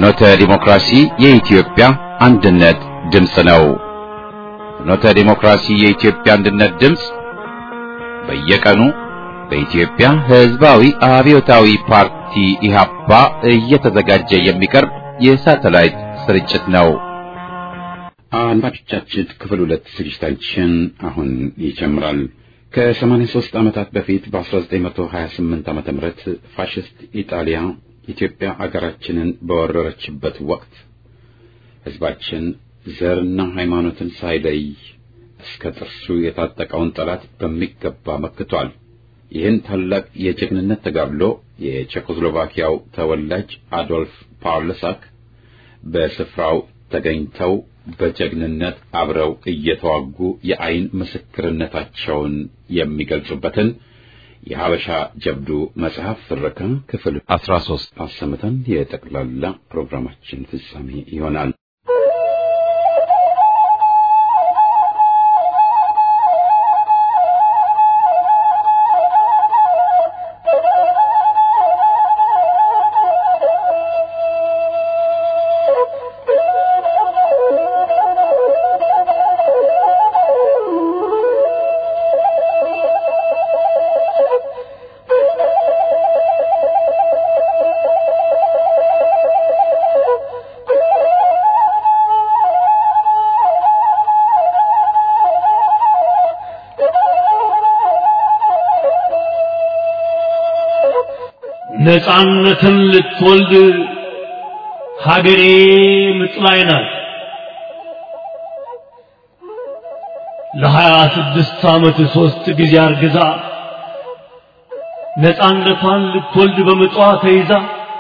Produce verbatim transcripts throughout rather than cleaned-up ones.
ፍኖተ ዲሞክራሲ የኢትዮጵያ አንድነት ድምፅ ነው። ፍኖተ ዲሞክራሲ የኢትዮጵያ አንድነት ድምፅ በየቀኑ በኢትዮጵያ ሕዝባዊ አብዮታዊ ፓርቲ ኢህአፓ እየተዘጋጀ የሚቀርብ የሳተላይት ስርጭት ነው። አድማጮቻችን ክፍል ሁለት ዝግጅታችን አሁን ይጀምራል። ከሰማንያ ሦስት ዓመታት በፊት በ1928 ዓመተ ምህረት ፋሽስት ኢጣሊያ ኢትዮጵያ አገራችንን በወረረችበት ወቅት ሕዝባችን ዘርና ሃይማኖትን ሳይለይ እስከ ጥርሱ የታጠቀውን ጠላት በሚገባ መክቷል። ይህን ታላቅ የጀግንነት ተጋድሎ የቼኮስሎቫኪያው ተወላጅ አዶልፍ ፓውልሳክ በስፍራው ተገኝተው በጀግንነት አብረው እየተዋጉ የአይን ምስክርነታቸውን የሚገልጹበትን የሐበሻ ጀብዱ መጽሐፍ ትረካ ክፍል አስራ ሦስት አሰምተን የጠቅላላ ፕሮግራማችን ፍጻሜ ይሆናል። ነፃነትን ልትወልድ ሀገሬ ምጥ ላይ ናት። ለሀያ ስድስት ዓመት ሦስት ጊዜ አርግዛ ነፃነቷን ልትወልድ በምጧ ተይዛ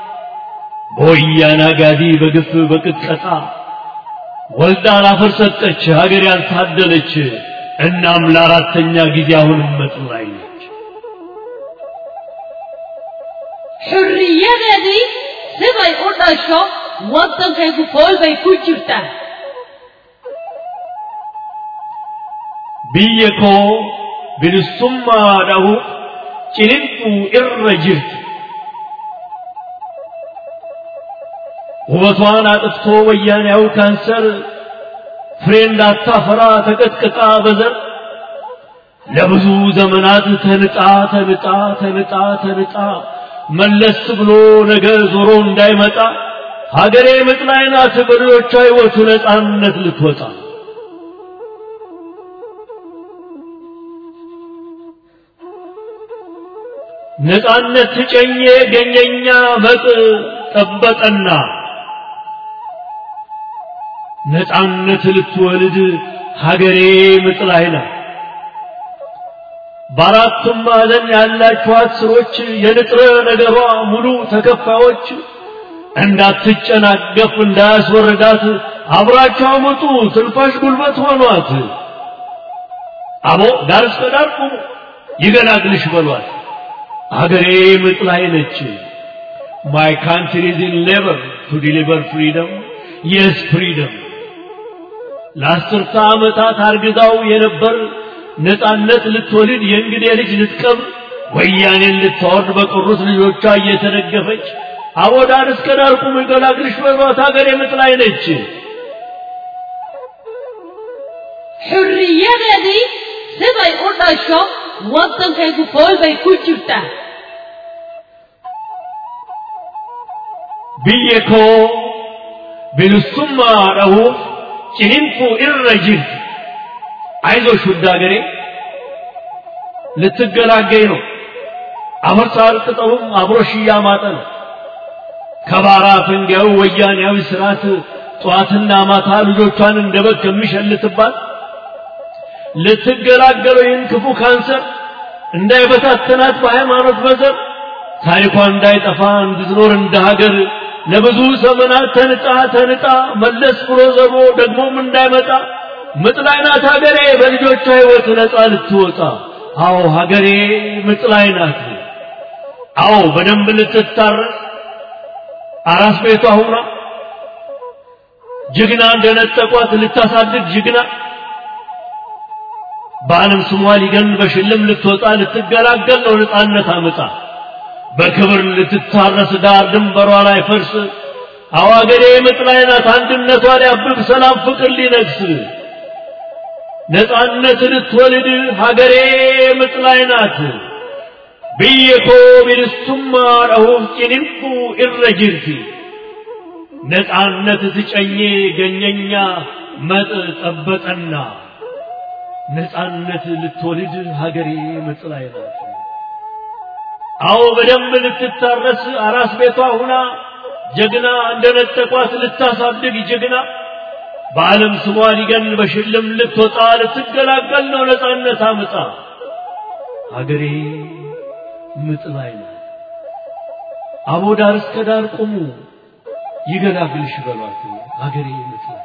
በወያኔ አጋዲ በግፍ በቅጥቀጣ ወልዳ ላፈር ሰጠች ሀገር ያልታደለች። እናም ለአራተኛ ጊዜ አሁንም ምጥ ላይ ነች። حريتي سبعي قرداشو وطن كيكو فول بيكو جرتا بيكو بالسمى له چننكو إرجرت وبطوان አጥፍቶ ወያኔው ካንሰር ፍሬን ላታፈራ ተቀጥቅጣ በዘር ለብዙ ዘመናት ተንጣ ተንጣ ተንጣ ተንጣ መለስ ብሎ ነገ ዞሮ እንዳይመጣ ሀገሬ ምጥ ላይ ናት። በልጆቿ ሕይወት ነፃነት ልትወጣ ነፃነት ጨኘ ገኘኛ መጥ ጠበቀና ነፃነት ልትወልድ ሀገሬ ምጥ ላይ ናት። በአራቱም ማዕዘን ያላችኋት ስሮች የንጥረ ነገሯ ሙሉ ተከፋዮች እንዳትጨናገፍ እንዳያስወርዳት አብራቸው መጡ ትንፋሽ ጉልበት ሆኗት። አቦ ዳር እስከ ዳር ቁሙ ይገላግልሽ በሏት አገሬ ምጥ ላይ ነች። My country is in labor to deliver freedom. Yes, freedom. ለአስርተ ዓመታት አርግዛው የነበር ነፃነት ልትወልድ የእንግዴ ልጅ ልትቀብር ወያኔን ልታወርድ በቀሩት ልጆቿ እየተደገፈች አቦ ዳር እስከ ዳር ቁሙ ይገላግልሽ በሏት ሀገሬ ምጥ ላይ ነች። حريتي سبعي قرداشو وطن كيكو فول بيكو جرتا بيكو بالسمى له چننكو إرجرت አይዞሽ ውድ አገሬ ልትገላገይ ነው። አፈር ሳር ቅጠሉም አብሮሽ እያማጠ ነው። ከባራ ፈንጋው ወያኔያዊ ስርዓት ጧትና ማታ ልጆቿን እንደበግ ከሚሸልትባት ልትገላገለው ይህን ክፉ ካንሰር እንዳይበታተናት በሃይማኖት በዘር ታሪኳ እንዳይጠፋ እንድትኖር እንደ ሀገር ለብዙ ዘመናት ተንጣ ተንጣ መለስ ብሎ ዘሮ ደግሞም እንዳይመጣ ምጥ ላይ ናት ሀገሬ በልጆቿ ሕይወት ነፃ ልትወጣ። አዎ ሀገሬ ምጥ ላይ ናት። አዎ በደንብ ልትታረስ አራስ ቤቷ ሆና ጀግና እንደነጠቋት ልታሳድግ ጀግና በዓለም ስሟ ሊገን በሽልም ልትወጣ ልትገላገል ነው ነፃነት አመጣ በክብር ልትታረስ ዳር ድንበሯ ላይ ፈርስ አዋገሬ ምጥላይ ናት አንድነቷ ሊያብብ ሰላም ፍቅር ሊነግስ ነፃነት ልትወልድ ሀገሬ ምጥላይ ናት ብየኮ ቢልሱማ ረሁፍ ጭንቁ ኢረጅርቲ ነፃነት ትጨኜ ገኘኛ መጥ ጠበጠና ነፃነት ልትወልድ ሀገሬ ምጥላይ ናት አው በደም ልትታረስ አራስ ቤቷ ሁና ጀግና እንደነጠቋት ልታሳድግ ጀግና በዓለም ስሟ ሊገን በሽልም ልትወጣ ልትገላገል ነው ነፃነት አምጣ ሀገሬ ምጥላይ ናት አቦ ዳር እስከ ዳር ቁሙ ይገላግልሽ በሏት ሀገሬ ምጥላይ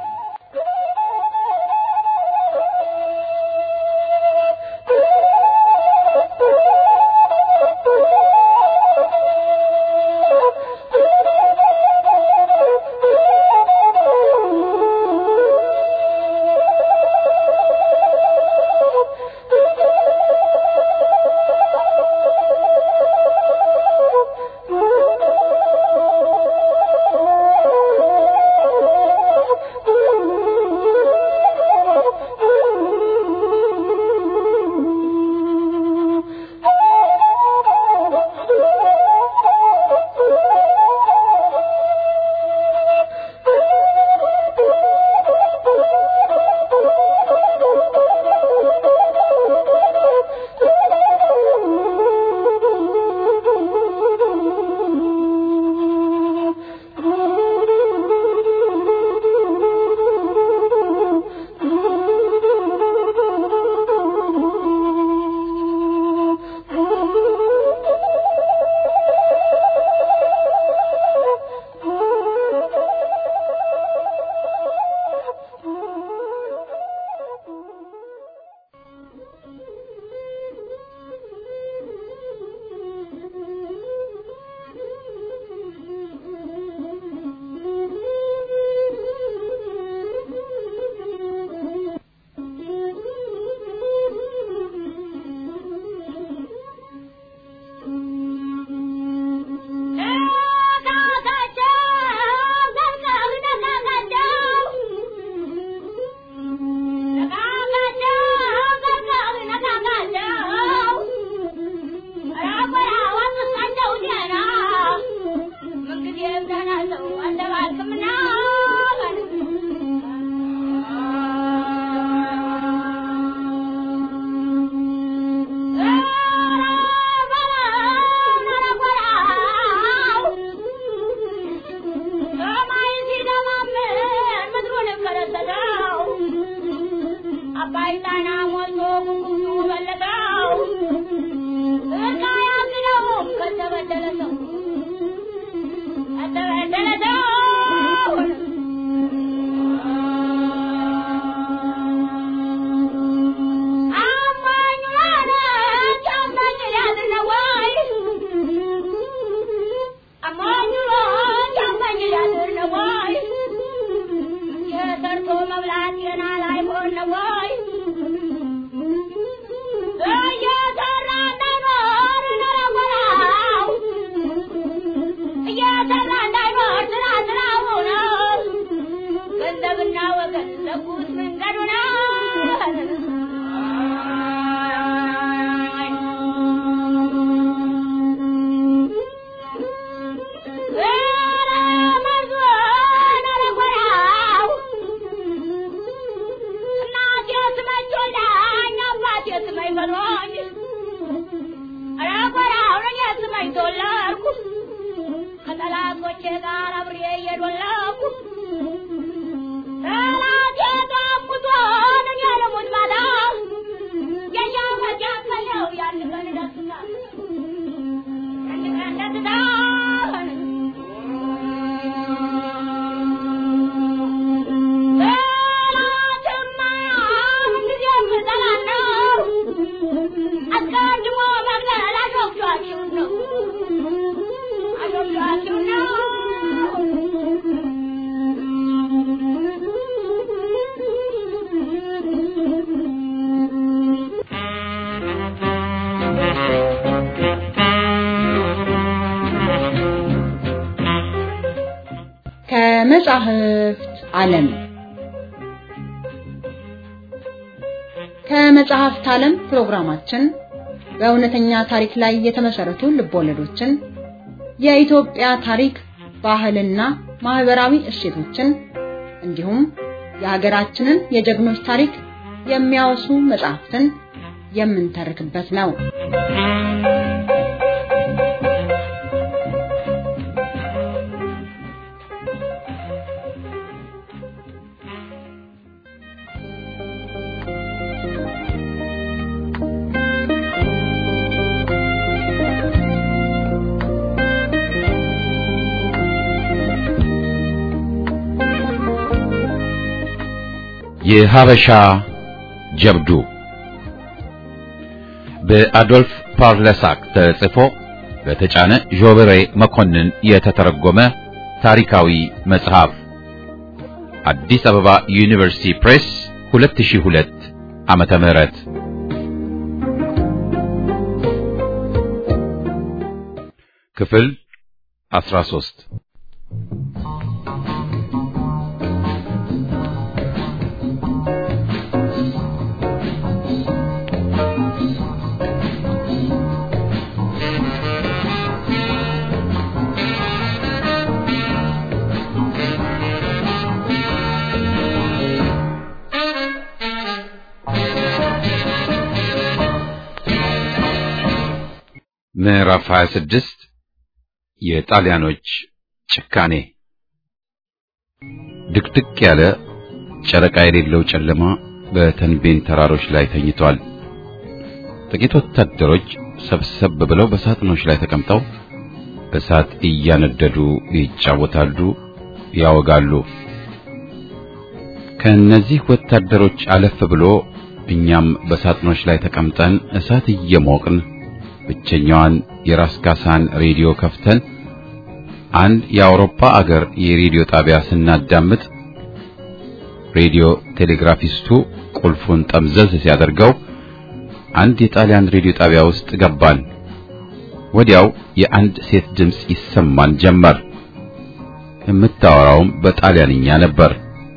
ከመጻሕፍት ዓለም ከመጻሕፍት ዓለም ፕሮግራማችን በእውነተኛ ታሪክ ላይ የተመሰረቱ ልቦለዶችን የኢትዮጵያ ታሪክ ባህልና ማህበራዊ እሴቶችን እንዲሁም የሀገራችንን የጀግኖች ታሪክ የሚያወሱ መጻሕፍትን የምንተርክበት ነው። የሀበሻ ጀብዱ በአዶልፍ ፓርለሳክ ተጽፎ በተጫነ ጆብሬ መኮንን የተተረጎመ ታሪካዊ መጽሐፍ አዲስ አበባ ዩኒቨርሲቲ ፕሬስ ሁለት ሺህ ሁለት ዓመተ ምህረት ክፍል አስራ ሦስት ምዕራፍ ሃያ ስድስት የጣሊያኖች ጭካኔ። ድቅድቅ ያለ ጨረቃ የሌለው ጨለማ በተንቤን ተራሮች ላይ ተኝቷል። ጥቂት ወታደሮች ሰብሰብ ብለው በሳጥኖች ላይ ተቀምጠው እሳት እያነደዱ ይጫወታሉ፣ ያወጋሉ። ከነዚህ ወታደሮች አለፍ ብሎ እኛም በሳጥኖች ላይ ተቀምጠን እሳት እየሞቅን ብቸኛዋን የራስ ካሳን ሬዲዮ ከፍተን አንድ የአውሮፓ አገር የሬዲዮ ጣቢያ ስናዳምጥ ሬዲዮ ቴሌግራፊስቱ ቁልፉን ጠምዘዝ ሲያደርገው አንድ የጣሊያን ሬዲዮ ጣቢያ ውስጥ ገባን። ወዲያው የአንድ ሴት ድምጽ ይሰማን ጀመር። የምታወራውም በጣሊያንኛ ነበር።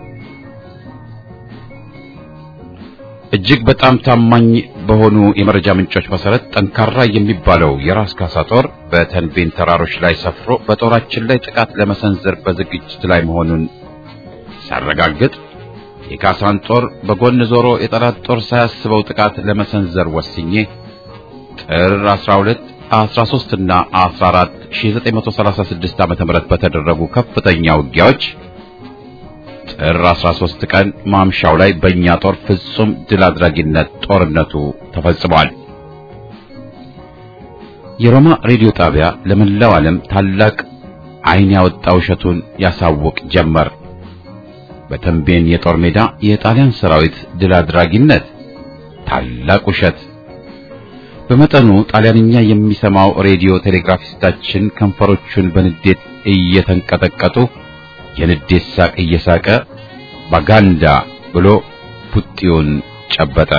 እጅግ በጣም ታማኝ በሆኑ የመረጃ ምንጮች መሰረት ጠንካራ የሚባለው የራስ ካሳ ጦር በተንቤን ተራሮች ላይ ሰፍሮ በጦራችን ላይ ጥቃት ለመሰንዘር በዝግጅት ላይ መሆኑን ሳረጋግጥ የካሳን ጦር በጎን ዞሮ የጠላት ጦር ሳያስበው ጥቃት ለመሰንዘር ወስኜ ጥር አስራ ሁለት አስራ ሦስት እና አስራ አራት ሺህ ዘጠኝ መቶ ሰላሳ ስድስት ዓመተ ምህረት በተደረጉ ከፍተኛ ውጊያዎች ጥር አስራ ሦስት ቀን ማምሻው ላይ በእኛ ጦር ፍጹም ድል አድራጊነት ጦርነቱ ተፈጽሟል። የሮማ ሬዲዮ ጣቢያ ለመላው ዓለም ታላቅ ዓይን ያወጣ ውሸቱን ያሳውቅ ጀመር። በተንቤን የጦር ሜዳ የጣሊያን ሰራዊት ድል አድራጊነት ታላቅ ውሸት። በመጠኑ ጣሊያንኛ የሚሰማው ሬዲዮ ቴሌግራፊስታችን ከንፈሮቹን በንዴት እየተንቀጠቀጡ የንዴት ሳቅ እየሳቀ ባጋንዳ ብሎ ፑጢውን ጨበጠ።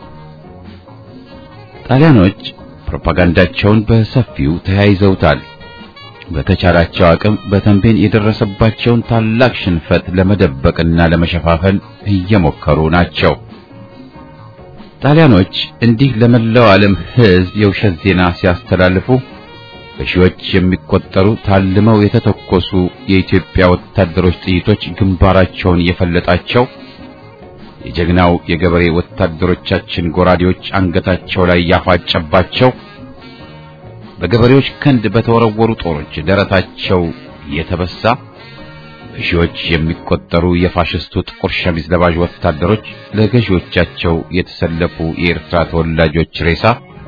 ጣሊያኖች ፕሮፓጋንዳቸውን በሰፊው ተያይዘውታል። በተቻላቸው አቅም በተንቤን የደረሰባቸውን ታላቅ ሽንፈት ለመደበቅና ለመሸፋፈን እየሞከሩ ናቸው። ጣሊያኖች እንዲህ ለመላው ዓለም ሕዝብ የውሸት ዜና ሲያስተላልፉ በሺዎች የሚቆጠሩ ታልመው የተተኮሱ የኢትዮጵያ ወታደሮች ጥይቶች ግንባራቸውን የፈለጣቸው የጀግናው የገበሬ ወታደሮቻችን ጎራዴዎች አንገታቸው ላይ ያፋጨባቸው በገበሬዎች ክንድ በተወረወሩ ጦሮች ደረታቸው የተበሳ በሺዎች የሚቆጠሩ የፋሽስቱ ጥቁር ሸሚዝ ለባዥ ወታደሮች ለገዢዎቻቸው የተሰለፉ የኤርትራ ተወላጆች ሬሳ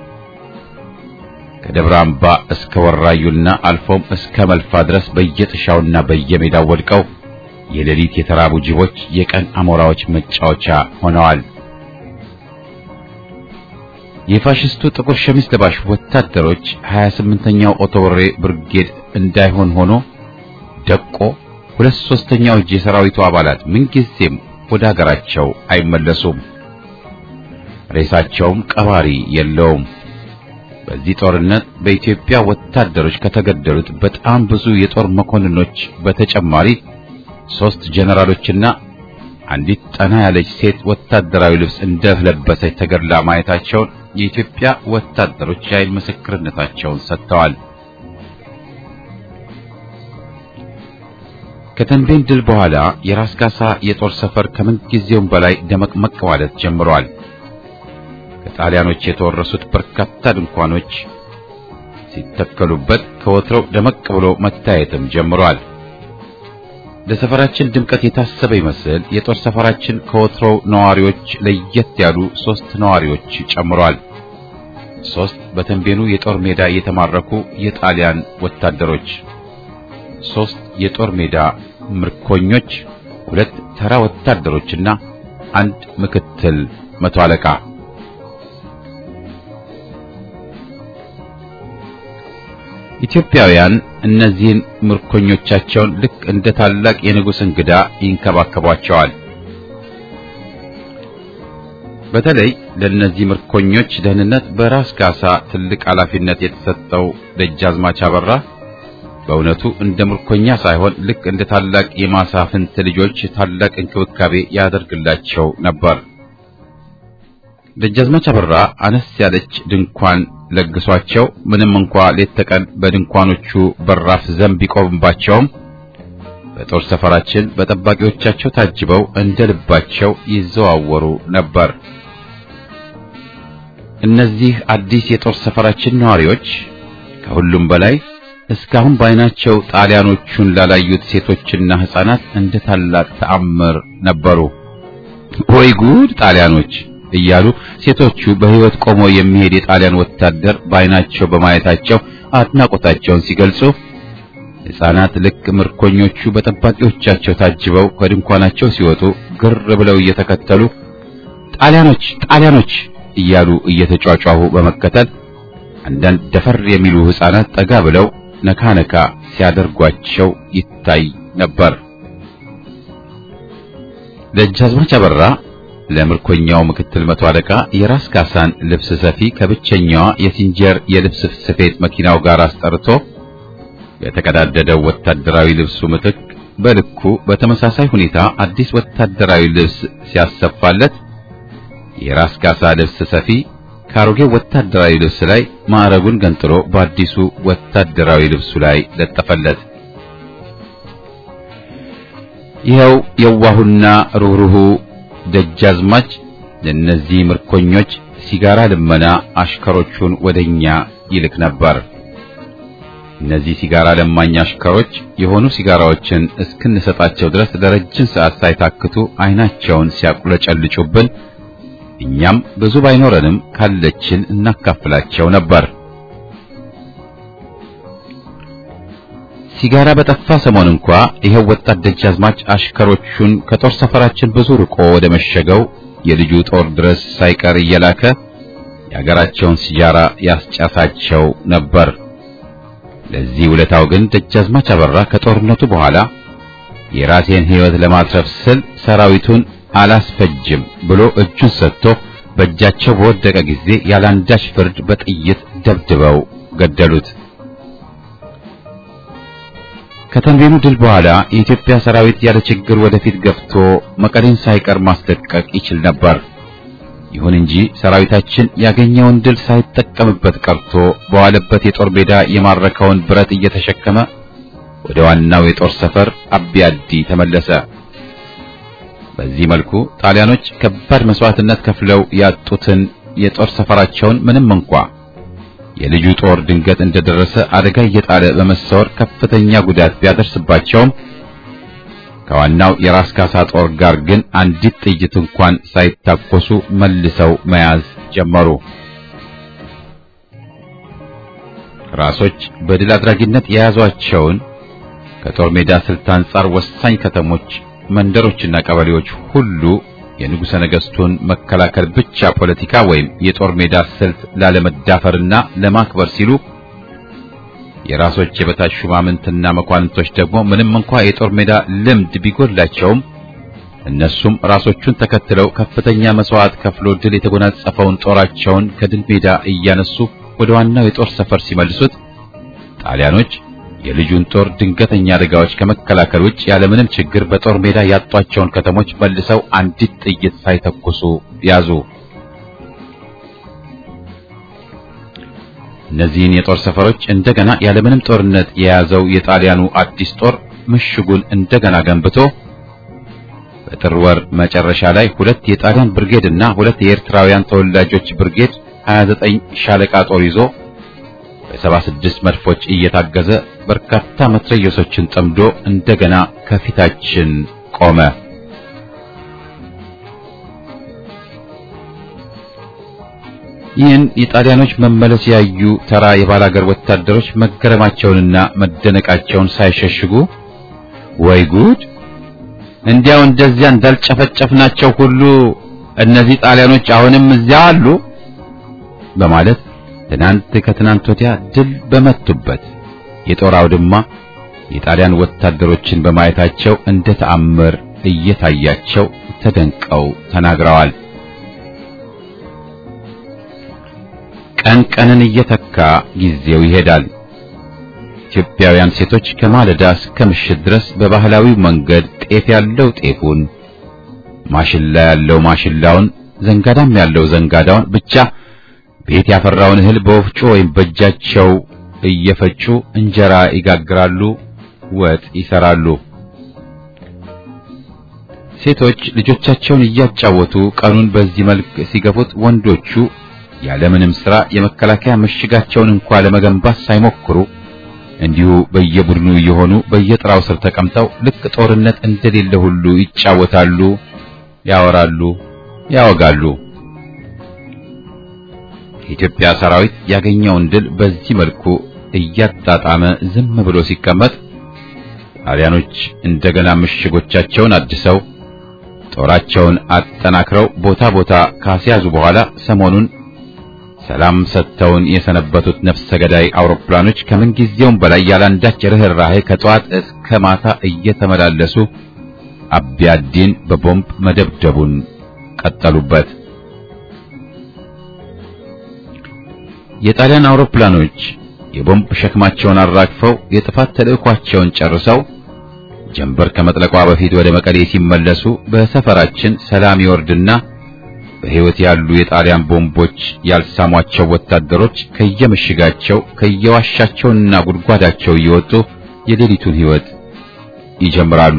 ከደብረ አምባ እስከ ወራዩና አልፎም እስከ መልፋ ድረስ በየጥሻውና በየሜዳው ወድቀው የሌሊት የተራቡ ጅቦች የቀን አሞራዎች መጫወቻ ሆነዋል። የፋሽስቱ ጥቁር ሸሚዝ ለባሽ ወታደሮች ሀያ ስምንተኛው ኦቶወሬ ብርጌድ እንዳይሆን ሆኖ ደቆ ሁለት ሶስተኛው የሰራዊቱ አባላት ምንጊዜም ወደ ሀገራቸው አይመለሱም። ሬሳቸውም ቀባሪ የለውም። በዚህ ጦርነት በኢትዮጵያ ወታደሮች ከተገደሉት በጣም ብዙ የጦር መኮንኖች በተጨማሪ ሶስት ጀነራሎችና አንዲት ጠና ያለች ሴት ወታደራዊ ልብስ እንደለበሰች ተገድላ ማየታቸውን የኢትዮጵያ ወታደሮች የዓይን ምስክርነታቸውን ሰጥተዋል። ከተንቤን ድል በኋላ የራስ ካሳ የጦር ሰፈር ከምን ጊዜውም በላይ ደመቅመቅ ማለት ጀምሯል። ከጣሊያኖች የተወረሱት በርካታ ድንኳኖች ሲተከሉበት ከወትሮው ደመቅ ብሎ መታየትም ጀምሯል። ለሰፈራችን ድምቀት የታሰበ ይመስል የጦር ሰፈራችን ከወትሮው ነዋሪዎች ለየት ያሉ ሶስት ነዋሪዎች ጨምሯል። ሶስት በተንቤኑ የጦር ሜዳ የተማረኩ የጣሊያን ወታደሮች፣ ሶስት የጦር ሜዳ ምርኮኞች፣ ሁለት ተራ ወታደሮችና አንድ ምክትል መቶ አለቃ። ኢትዮጵያውያን እነዚህን ምርኮኞቻቸውን ልክ እንደ ታላቅ የንጉሥ እንግዳ ይንከባከቧቸዋል። በተለይ ለነዚህ ምርኮኞች ደህንነት በራስ ካሳ ትልቅ ኃላፊነት የተሰጠው ደጃዝማች አበራ በእውነቱ እንደ ምርኮኛ ሳይሆን ልክ እንደ ታላቅ የማሳፍንት ልጆች ታላቅ እንክብካቤ ያደርግላቸው ነበር። ደጃዝማች አበራ አነስ ያለች ድንኳን ለግሷቸው ምንም እንኳን ሌት ተቀን በድንኳኖቹ በራፍ ዘንብ ቢቆምባቸውም በጦር ሰፈራችን በጠባቂዎቻቸው ታጅበው እንደልባቸው ይዘዋወሩ ነበር። እነዚህ አዲስ የጦር ሰፈራችን ነዋሪዎች ከሁሉም በላይ እስካሁን ባይናቸው ጣሊያኖቹን ላላዩት ሴቶችና ሕፃናት እንደ ታላቅ ተአምር ነበሩ። ወይ ጉድ ጣሊያኖች እያሉ ሴቶቹ በህይወት ቆሞ የሚሄድ የጣሊያን ወታደር ባይናቸው በማየታቸው አድናቆታቸውን ሲገልጹ፣ ሕፃናት ልክ ምርኮኞቹ በጠባቂዎቻቸው ታጅበው ከድንኳናቸው ሲወጡ ግር ብለው እየተከተሉ ጣሊያኖች ጣሊያኖች እያሉ እየተጫጫሁ በመከተል አንዳንድ ደፈር የሚሉ ሕፃናት ጠጋ ብለው ነካ ነካ ሲያደርጓቸው ይታይ ነበር። ደጃዝማች አበራ ለምርኮኛው ምክትል መቶ አለቃ የራስ ካሳን ልብስ ሰፊ ከብቸኛዋ የሲንጀር የልብስ ስፌት መኪናው ጋር አስጠርቶ የተቀዳደደው ወታደራዊ ልብሱ ምትክ በልኩ በተመሳሳይ ሁኔታ አዲስ ወታደራዊ ልብስ ሲያሰፋለት የራስ ካሳ ልብስ ሰፊ ካሮጌው ወታደራዊ ልብስ ላይ ማዕረጉን ገንጥሎ በአዲሱ ወታደራዊ ልብሱ ላይ ለጠፈለት። ይኸው የዋሁና ሩህሩሁ ደጃዝማች ለነዚህ ምርኮኞች ሲጋራ ልመና አሽከሮቹን ወደኛ ይልክ ነበር። እነዚህ ሲጋራ ለማኝ አሽከሮች የሆኑ ሲጋራዎችን እስክንሰጣቸው ድረስ ለረጅም ሰዓት ሳይታክቱ አይናቸውን ሲያቁለጨልጩብን እኛም ብዙ ባይኖረንም ካለችን እናካፍላቸው ነበር። ሲጋራ በጠፋ ሰሞን እንኳን ይሄው ወጣት ደጃዝማች አሽከሮቹን ከጦር ሰፈራችን ብዙ ርቆ ወደ መሸገው የልጁ ጦር ድረስ ሳይቀር እየላከ የሀገራቸውን ሲጋራ ያስጫሳቸው ነበር። ለዚህ ውለታው ግን ደጃዝማች አበራ ከጦርነቱ በኋላ የራሴን ሕይወት ለማትረፍ ስል ሰራዊቱን አላስፈጅም ብሎ እጁን ሰጥቶ በእጃቸው በወደቀ ጊዜ ያላንዳች ፍርድ በጥይት ደብድበው ገደሉት። ከተንቤኑ ድል በኋላ የኢትዮጵያ ሰራዊት ያለ ችግር ወደፊት ገፍቶ መቀሌን ሳይቀር ማስለቀቅ ይችል ነበር። ይሁን እንጂ ሰራዊታችን ያገኘውን ድል ሳይጠቀምበት ቀርቶ በዋለበት የጦር ሜዳ የማረከውን ብረት እየተሸከመ ወደ ዋናው የጦር ሰፈር አቢያዲ ተመለሰ። በዚህ መልኩ ጣሊያኖች ከባድ መስዋዕትነት ከፍለው ያጡትን የጦር ሰፈራቸውን ምንም እንኳን የልጁ ጦር ድንገት እንደደረሰ አደጋ እየጣለ በመሰወር ከፍተኛ ጉዳት ቢያደርስባቸውም ከዋናው የራስ ካሳ ጦር ጋር ግን አንዲት ጥይት እንኳን ሳይታኮሱ መልሰው መያዝ ጀመሩ። ራሶች በድል አድራጊነት የያዟቸውን ከጦር ሜዳ ስልት አንጻር ወሳኝ ከተሞች፣ መንደሮችና ቀበሌዎች ሁሉ የንጉሠ ነገሥቱን መከላከል ብቻ ፖለቲካ ወይም የጦር ሜዳ ስልት ላለመዳፈርና ለማክበር ሲሉ የራሶች የበታች ሹማምንትና መኳንንቶች ደግሞ ምንም እንኳን የጦር ሜዳ ልምድ ቢጎላቸውም እነሱም ራሶቹን ተከትለው ከፍተኛ መስዋዕት ከፍሎ ድል የተጎናጸፈውን ጦራቸውን ከድል ሜዳ እያነሱ ወደ ዋናው የጦር ሰፈር ሲመልሱት ጣሊያኖች የልጁን ጦር ድንገተኛ አደጋዎች ከመከላከል ውጭ ያለምንም ችግር በጦር ሜዳ ያጧቸውን ከተሞች መልሰው አንዲት ጥይት ሳይተኩሱ ያዙ። እነዚህን የጦር ሰፈሮች እንደገና ያለምንም ጦርነት የያዘው የጣሊያኑ አዲስ ጦር ምሽጉን እንደገና ገንብቶ በጥር ወር መጨረሻ ላይ ሁለት የጣሊያን ብርጌድና ሁለት የኤርትራውያን ተወላጆች ብርጌድ ሀያ ዘጠኝ ሻለቃ ጦር ይዞ በሰባ ስድስት መድፎች እየታገዘ በርካታ መትረየሶችን ጠምዶ እንደገና ከፊታችን ቆመ። ይህን የጣሊያኖች መመለስ ያዩ ተራ የባላገር ወታደሮች መገረማቸውንና መደነቃቸውን ሳይሸሽጉ ወይ ጉድ! እንዲያው እንደዚያ እንዳልጨፈጨፍናቸው ሁሉ እነዚህ ጣሊያኖች አሁንም እዚያ አሉ በማለት ትናንት ከትናንት ወዲያ ድል በመቱበት የጦር አውድማ የጣሊያን ወታደሮችን በማየታቸው እንደ ተአምር እየታያቸው ተደንቀው ተናግረዋል። ቀን ቀንን እየተካ ጊዜው ይሄዳል። ኢትዮጵያውያን ሴቶች ከማለዳ እስከ ምሽት ድረስ በባህላዊ መንገድ ጤፍ ያለው ጤፉን፣ ማሽላ ያለው ማሽላውን፣ ዘንጋዳም ያለው ዘንጋዳውን ብቻ ቤት ያፈራውን እህል በወፍጮ ወይም በእጃቸው እየፈጩ እንጀራ ይጋግራሉ፣ ወጥ ይሰራሉ። ሴቶች ልጆቻቸውን እያጫወቱ ቀኑን በዚህ መልክ ሲገፉት፣ ወንዶቹ ያለምንም ሥራ የመከላከያ ምሽጋቸውን እንኳን ለመገንባት ሳይሞክሩ እንዲሁ በየቡድኑ የሆኑ በየጥራው ስር ተቀምጠው ልክ ጦርነት እንደሌለ ሁሉ ይጫወታሉ፣ ያወራሉ፣ ያወጋሉ። የኢትዮጵያ ሰራዊት ያገኘውን ድል በዚህ መልኩ እያጣጣመ ዝም ብሎ ሲቀመጥ ጣሊያኖች እንደገና ምሽጎቻቸውን አድሰው ጦራቸውን አጠናክረው ቦታ ቦታ ካስያዙ በኋላ ሰሞኑን ሰላም ሰጥተውን የሰነበቱት ነፍሰ ገዳይ አውሮፕላኖች ከምን ጊዜውም በላይ ያላንዳች ርህራሄ ከጧት እስከ ማታ እየተመላለሱ አቢያዲን በቦምብ መደብደቡን ቀጠሉበት። የጣሊያን አውሮፕላኖች የቦምብ ሸክማቸውን አራግፈው የጥፋት ተልዕኳቸውን ጨርሰው ጀንበር ከመጥለቋ በፊት ወደ መቀሌ ሲመለሱ በሰፈራችን ሰላም ይወርድና በሕይወት ያሉ የጣሊያን ቦምቦች ያልሳሟቸው ወታደሮች ከየምሽጋቸው ከየዋሻቸውና ጉድጓዳቸው እየወጡ የሌሊቱን ሕይወት ይጀምራሉ።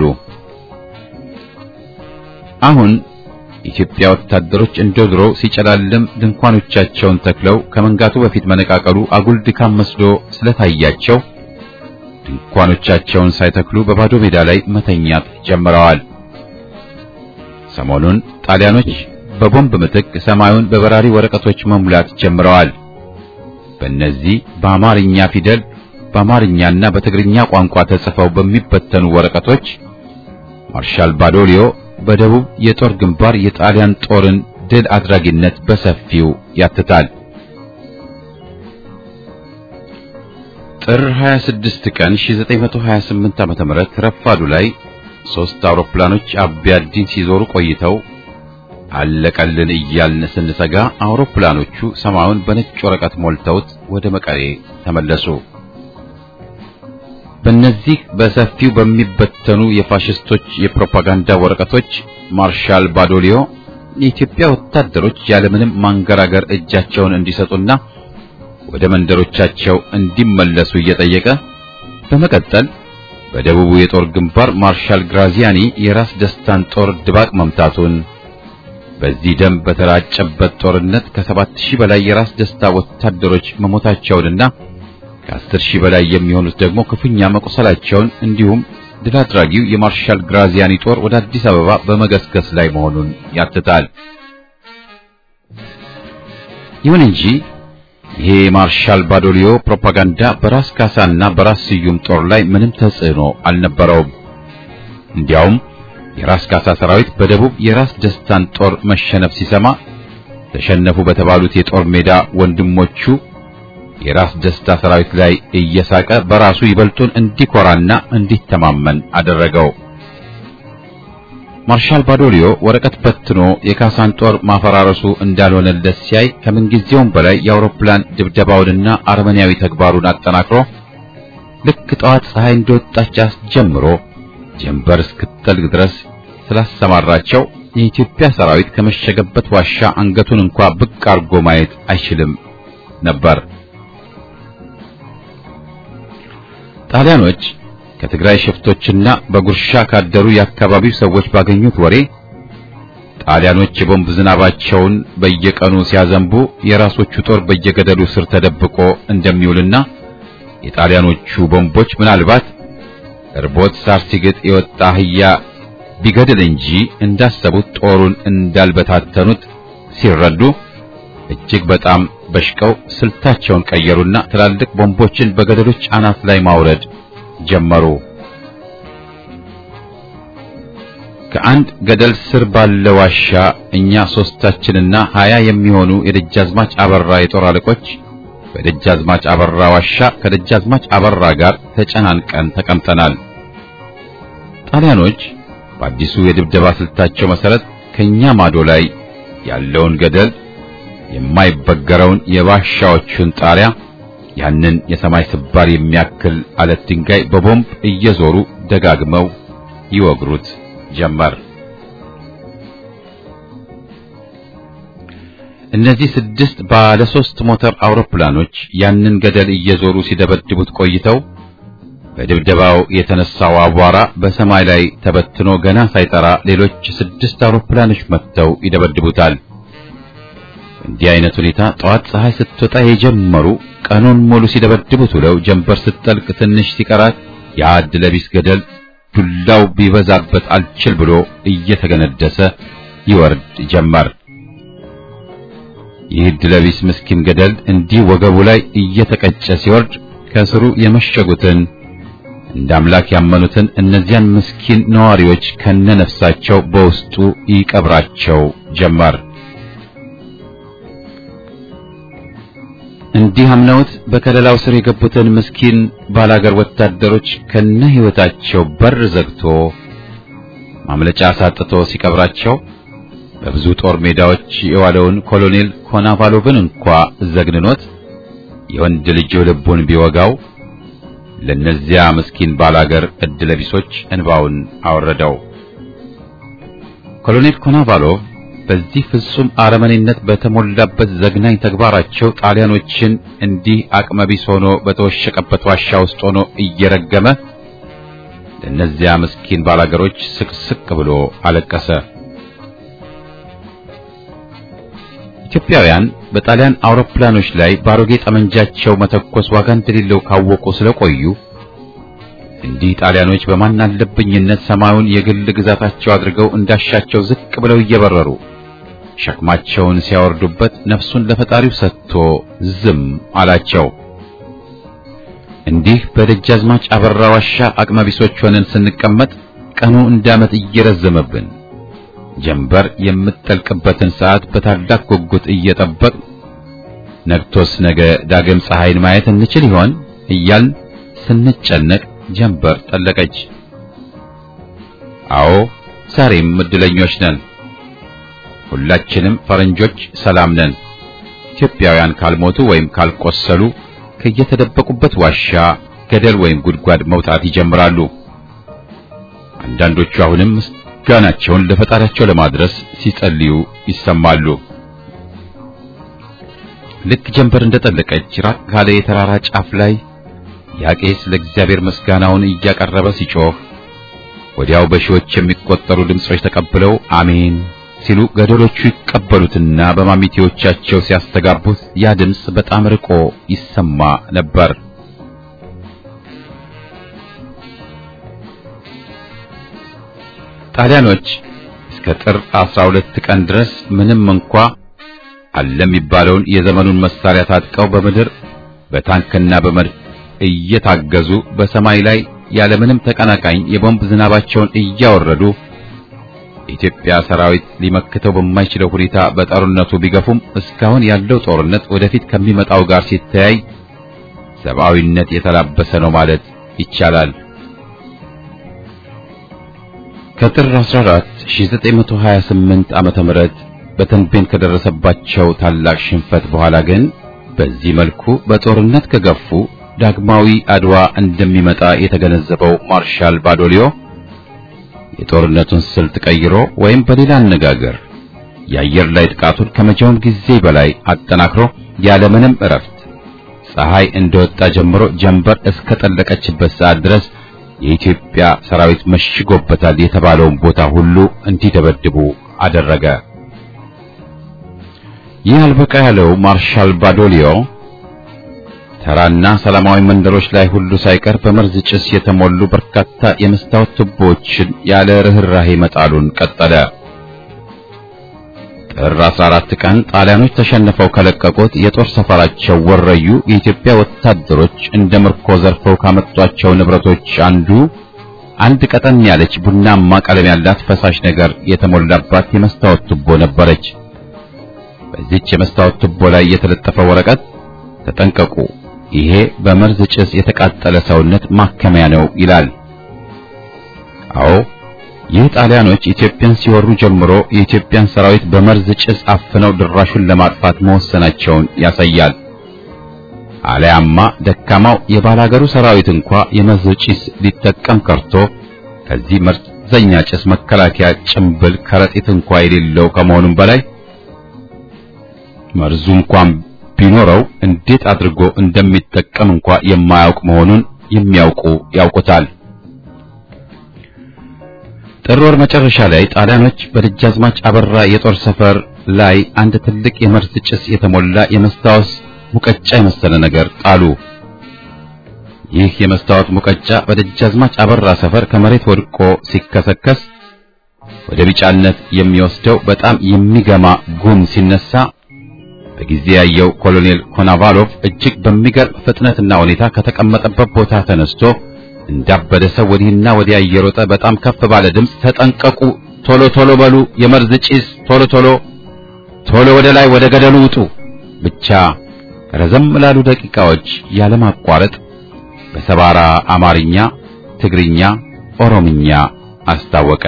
አሁን ኢትዮጵያ ወታደሮች እንደድሮ ሲጨላልም ድንኳኖቻቸውን ተክለው ከመንጋቱ በፊት መነቃቀሉ አጉል ድካም መስሎ ስለታያቸው ድንኳኖቻቸውን ሳይተክሉ በባዶ ሜዳ ላይ መተኛት ጀምረዋል። ሰሞኑን ጣሊያኖች በቦምብ ምትክ ሰማዩን በበራሪ ወረቀቶች መሙላት ጀምረዋል። በእነዚህ በአማርኛ ፊደል በአማርኛና በትግርኛ ቋንቋ ተጽፈው በሚበተኑ ወረቀቶች ማርሻል ባዶሊዮ በደቡብ የጦር ግንባር የጣሊያን ጦርን ድል አድራጊነት በሰፊው ያትታል። ጥር ሀያ ስድስት ቀን ሺህ ዘጠኝ መቶ ሀያ ስምንት ዓመተ ምህረት ረፋዱ ላይ ሶስት አውሮፕላኖች አቢያዲን ሲዞሩ ቆይተው አለቀልን እያልን ስንሰጋ አውሮፕላኖቹ ሰማዩን በነጭ ወረቀት ሞልተውት ወደ መቀሌ ተመለሱ። በእነዚህ በሰፊው በሚበተኑ የፋሽስቶች የፕሮፓጋንዳ ወረቀቶች ማርሻል ባዶሊዮ የኢትዮጵያ ወታደሮች ያለምንም ማንገራገር እጃቸውን እንዲሰጡና ወደ መንደሮቻቸው እንዲመለሱ እየጠየቀ በመቀጠል በደቡቡ የጦር ግንባር ማርሻል ግራዚያኒ የራስ ደስታን ጦር ድባቅ መምታቱን በዚህ ደም በተራጨበት ጦርነት ከሰባት ሺህ በላይ የራስ ደስታ ወታደሮች መሞታቸውንና ከአስር ሺህ በላይ የሚሆኑት ደግሞ ክፉኛ መቆሰላቸውን እንዲሁም ድል አድራጊው የማርሻል ግራዚያኒ ጦር ወደ አዲስ አበባ በመገስገስ ላይ መሆኑን ያትታል። ይሁን እንጂ ይሄ ማርሻል ባዶሊዮ ፕሮፓጋንዳ በራስ ካሳና በራስ ስዩም ጦር ላይ ምንም ተጽዕኖ አልነበረውም። እንዲያውም የራስ ካሳ ሰራዊት በደቡብ የራስ ደስታን ጦር መሸነፍ ሲሰማ ተሸነፉ በተባሉት የጦር ሜዳ ወንድሞቹ የራስ ደስታ ሰራዊት ላይ እየሳቀ በራሱ ይበልጡን እንዲኮራና እንዲተማመን አደረገው። ማርሻል ባዶሊዮ ወረቀት በትኖ የካሳን ጦር ማፈራረሱ እንዳልሆነለት ሲያይ ከምንጊዜውም በላይ የአውሮፕላን ድብደባውንና አርመኒያዊ ተግባሩን አጠናክሮ ልክ ጠዋት ፀሐይ እንደወጣች አስጀምሮ ጀንበር እስክትጠልቅ ድረስ ስላሰማራቸው የኢትዮጵያ ሰራዊት ከመሸገበት ዋሻ አንገቱን እንኳን ብቅ አርጎ ማየት አይችልም ነበር። ጣሊያኖች ከትግራይ ሽፍቶችና በጉርሻ ካደሩ የአካባቢው ሰዎች ባገኙት ወሬ ጣሊያኖች የቦምብ ዝናባቸውን በየቀኑ ሲያዘንቡ የራሶቹ ጦር በየገደሉ ስር ተደብቆ እንደሚውልና የጣሊያኖቹ ቦምቦች ምናልባት እርቦት ሳር ሲግጥ የወጣ አህያ ቢገድል እንጂ እንዳሰቡት ጦሩን እንዳልበታተኑት ሲረዱ እጅግ በጣም በሽቀው ስልታቸውን ቀየሩና ትላልቅ ቦምቦችን በገደሎች አናት ላይ ማውረድ ጀመሩ። ከአንድ ገደል ስር ባለ ዋሻ እኛ ሶስታችንና ሀያ የሚሆኑ የደጃዝማች አበራ የጦር አለቆች በደጃዝማች አበራ ዋሻ ከደጃዝማች አበራ ጋር ተጨናንቀን ተቀምጠናል። ጣሊያኖች በአዲሱ የድብደባ ስልታቸው መሰረት ከኛ ማዶ ላይ ያለውን ገደል የማይበገረውን የዋሻዎቹን ጣሪያ ያንን የሰማይ ስባር የሚያክል አለት ድንጋይ በቦምብ እየዞሩ ደጋግመው ይወግሩት ጀመር። እነዚህ ስድስት ባለ ሶስት ሞተር አውሮፕላኖች ያንን ገደል እየዞሩ ሲደበድቡት ቆይተው በድብደባው የተነሳው አቧራ በሰማይ ላይ ተበትኖ ገና ሳይጠራ ሌሎች ስድስት አውሮፕላኖች መጥተው ይደበድቡታል። እንዲህ አይነት ሁኔታ ጠዋት ፀሐይ ስትወጣ የጀመሩ ቀኑን ሙሉ ሲደበድቡት ውለው ጀንበር ስትጠልቅ ትንሽ ሲቀራት ያ ዕድለቢስ ገደል ዱላው ቢበዛበት አልችል ብሎ እየተገነደሰ ይወርድ ጀመር። ይህ ዕድለቢስ ምስኪን ገደል እንዲህ ወገቡ ላይ እየተቀጨ ሲወርድ ከስሩ የመሸጉትን እንደ አምላክ ያመኑትን እነዚያን ምስኪን ነዋሪዎች ከነነፍሳቸው በውስጡ ይቀብራቸው ጀመር። እንዲህ አምነውት በከለላው ስር የገቡትን ምስኪን ባላገር ወታደሮች ከነ ሕይወታቸው በር ዘግቶ ማምለጫ ሳጥቶ ሲቀብራቸው በብዙ ጦር ሜዳዎች የዋለውን ኮሎኔል ኮናቫሎቭን እንኳን ዘግንኖት የወንድ ልጅ ልቡን ቢወጋው ለነዚያ ምስኪን ባላገር ዕድለቢሶች እንባውን አወረደው። ኮሎኔል ኮናቫሎቭ በዚህ ፍጹም አረመኔነት በተሞላበት ዘግናኝ ተግባራቸው ጣሊያኖችን እንዲህ አቅመቢስ ሆኖ በተወሸቀበት ዋሻ ውስጥ ሆኖ እየረገመ ለነዚያ ምስኪን ባላገሮች ስቅስቅ ብሎ አለቀሰ። ኢትዮጵያውያን በጣሊያን አውሮፕላኖች ላይ ባሮጌ ጠመንጃቸው መተኮስ ዋጋ እንደሌለው ካወቁ ስለቆዩ እንዲህ ጣሊያኖች በማን አለብኝነት ሰማዩን የግል ግዛታቸው አድርገው እንዳሻቸው ዝቅ ብለው እየበረሩ ሸክማቸውን ሲያወርዱበት ነፍሱን ለፈጣሪው ሰጥቶ ዝም አላቸው። እንዲህ በደጃዝማች አበራ ዋሻ አቅመቢሶች ሆነን ስንቀመጥ ቀኑ እንዳመት እየረዘመብን ጀንበር የምትጠልቅበትን ሰዓት በታላቅ ጉጉት እየጠበቅ ነግቶስ ነገ ዳግም ፀሐይን ማየት እንችል ይሆን እያልን ስንጨነቅ ጀንበር ጠለቀች። አዎ ዛሬም እድለኞች ነን። ሁላችንም ፈረንጆች ሰላም ነን። ኢትዮጵያውያን ካልሞቱ ወይም ካልቆሰሉ ከየተደበቁበት ዋሻ ገደል ወይም ጉድጓድ መውጣት ይጀምራሉ። አንዳንዶቹ አሁንም ምስጋናቸውን ለፈጣሪያቸው ለማድረስ ሲጸልዩ ይሰማሉ። ልክ ጀንበር እንደጠለቀች ራቅ ካለ የተራራ ጫፍ ላይ ያቄስ ለእግዚአብሔር ምስጋናውን እያቀረበ ሲጮህ ወዲያው በሺዎች የሚቆጠሩ ድምጾች ተቀብለው አሜን ሲሉ ገደሎቹ ይቀበሉትና በማሚቴዎቻቸው ሲያስተጋቡት ያ ድምጽ በጣም ርቆ ይሰማ ነበር። ጣሊያኖች እስከ ጥር አስራ ሁለት ቀን ድረስ ምንም እንኳ አለም ይባለውን የዘመኑን መሳሪያ ታጥቀው በምድር በታንክና በመድፍ እየታገዙ በሰማይ ላይ ያለምንም ተቀናቃኝ የቦምብ ዝናባቸውን እያወረዱ የኢትዮጵያ ሰራዊት ሊመክተው በማይችለው ሁኔታ በጦርነቱ ቢገፉም እስካሁን ያለው ጦርነት ወደፊት ከሚመጣው ጋር ሲተያይ ሰብአዊነት የተላበሰ ነው ማለት ይቻላል። ከጥር አስራ አራት ሺህ ዘጠኝ መቶ ሀያ ስምንት ዓመተ ምህረት በተንቤን ከደረሰባቸው ታላቅ ሽንፈት በኋላ ግን በዚህ መልኩ በጦርነት ከገፉ ዳግማዊ አድዋ እንደሚመጣ የተገነዘበው ማርሻል ባዶሊዮ የጦርነቱን ስልት ቀይሮ ወይም በሌላ አነጋገር የአየር ላይ ጥቃቱን ከመቼውም ጊዜ በላይ አጠናክሮ ያለምንም እረፍት ፀሐይ እንደወጣ ጀምሮ ጀንበር እስከ ጠለቀችበት ሰዓት ድረስ የኢትዮጵያ ሰራዊት መሽጎበታል የተባለውን ቦታ ሁሉ እንዲደበድቡ አደረገ። ይህ አልበቃ ያለው ማርሻል ባዶሊዮ ተራና ሰላማዊ መንደሮች ላይ ሁሉ ሳይቀር በመርዝ ጭስ የተሞሉ በርካታ የመስታወት ቱቦዎችን ያለ ርህራሄ መጣሉን ቀጠለ። ጥር አስራ አራት ቀን ጣሊያኖች ተሸንፈው ከለቀቁት የጦር ሰፈራቸው ወረዩ የኢትዮጵያ ወታደሮች እንደ ምርኮ ዘርፈው ካመጧቸው ንብረቶች አንዱ አንድ ቀጠን ያለች ቡናማ ቀለም ያላት ፈሳሽ ነገር የተሞላባት የመስታወት ቱቦ ነበረች። በዚህች የመስታወት ቱቦ ላይ የተለጠፈ ወረቀት ተጠንቀቁ፣ ይሄ በመርዝ ጭስ የተቃጠለ ሰውነት ማከሚያ ነው ይላል። አዎ ይህ ጣሊያኖች ኢትዮጵያን ሲወሩ ጀምሮ የኢትዮጵያን ሰራዊት በመርዝ ጭስ አፍነው ድራሹን ለማጥፋት መወሰናቸውን ያሳያል። አለያማ ደካማው የባላገሩ ሰራዊት እንኳ የመርዝ ጭስ ሊጠቀም ቀርቶ ከዚህ መርዘኛ ጭስ መከላከያ ጭምብል ከረጢት እንኳ የሌለው ከመሆኑም በላይ መርዙ እንኳን ቢኖረው እንዴት አድርጎ እንደሚጠቀም እንኳ የማያውቅ መሆኑን የሚያውቁ ያውቁታል። ጥር ወር መጨረሻ ላይ ጣሊያኖች በደጃዝማች አበራ የጦር ሰፈር ላይ አንድ ትልቅ የመርዝ ጭስ የተሞላ የመስታወት ሙቀጫ የመሰለ ነገር ጣሉ። ይህ የመስታወት ሙቀጫ በደጃዝማች አበራ ሰፈር ከመሬት ወድቆ ሲከሰከስ ወደ ቢጫነት የሚወስደው በጣም የሚገማ ጉም ሲነሳ በጊዜ ያየው ኮሎኔል ኮናቫሎቭ እጅግ በሚገርም ፍጥነትና ሁኔታ ከተቀመጠበት ቦታ ተነስቶ እንዳበደ ሰው ወዲህና ወዲያ እየሮጠ በጣም ከፍ ባለ ድምፅ ተጠንቀቁ፣ ቶሎ ቶሎ በሉ፣ የመርዝ ጭስ፣ ቶሎ ቶሎ ቶሎ ወደ ላይ ወደ ገደሉ ውጡ ብቻ ረዘም ላሉ ደቂቃዎች ያለማቋረጥ በሰባራ አማርኛ፣ ትግርኛ፣ ኦሮምኛ አስታወቀ።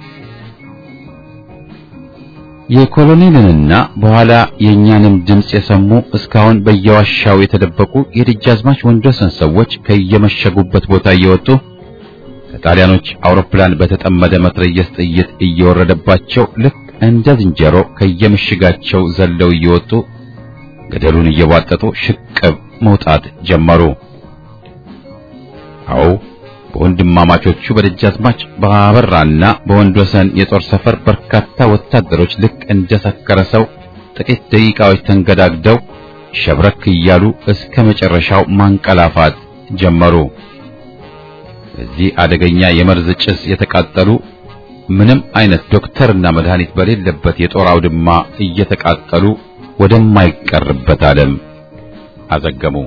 የኮሎኔልንና በኋላ የኛንም ድምጽ የሰሙ እስካሁን በየዋሻው የተደበቁ የደጃዝማች ወንድወሰን ሰዎች ከየመሸጉበት ቦታ እየወጡ ከጣሊያኖች አውሮፕላን በተጠመደ መትረየስ ጥይት እየወረደባቸው ልክ እንደ ዝንጀሮ ከየምሽጋቸው ዘለው እየወጡ ገደሉን እየዋጠጡ ሽቅብ መውጣት ጀመሩ። አዎ በወንድማማቾቹ በደጃዝማች ባበራና በወንድወሰን የጦር ሰፈር በርካታ ወታደሮች ልክ እንደ ሰከረ ሰው ጥቂት ደቂቃዎች ተንገዳግደው ሸብረክ እያሉ እስከ መጨረሻው ማንቀላፋት ጀመሩ። በዚህ አደገኛ የመርዝ ጭስ የተቃጠሉ ምንም አይነት ዶክተርና መድኃኒት በሌለበት የጦር አውድማ እየተቃጠሉ ወደማይቀርበት ዓለም አዘገሙ።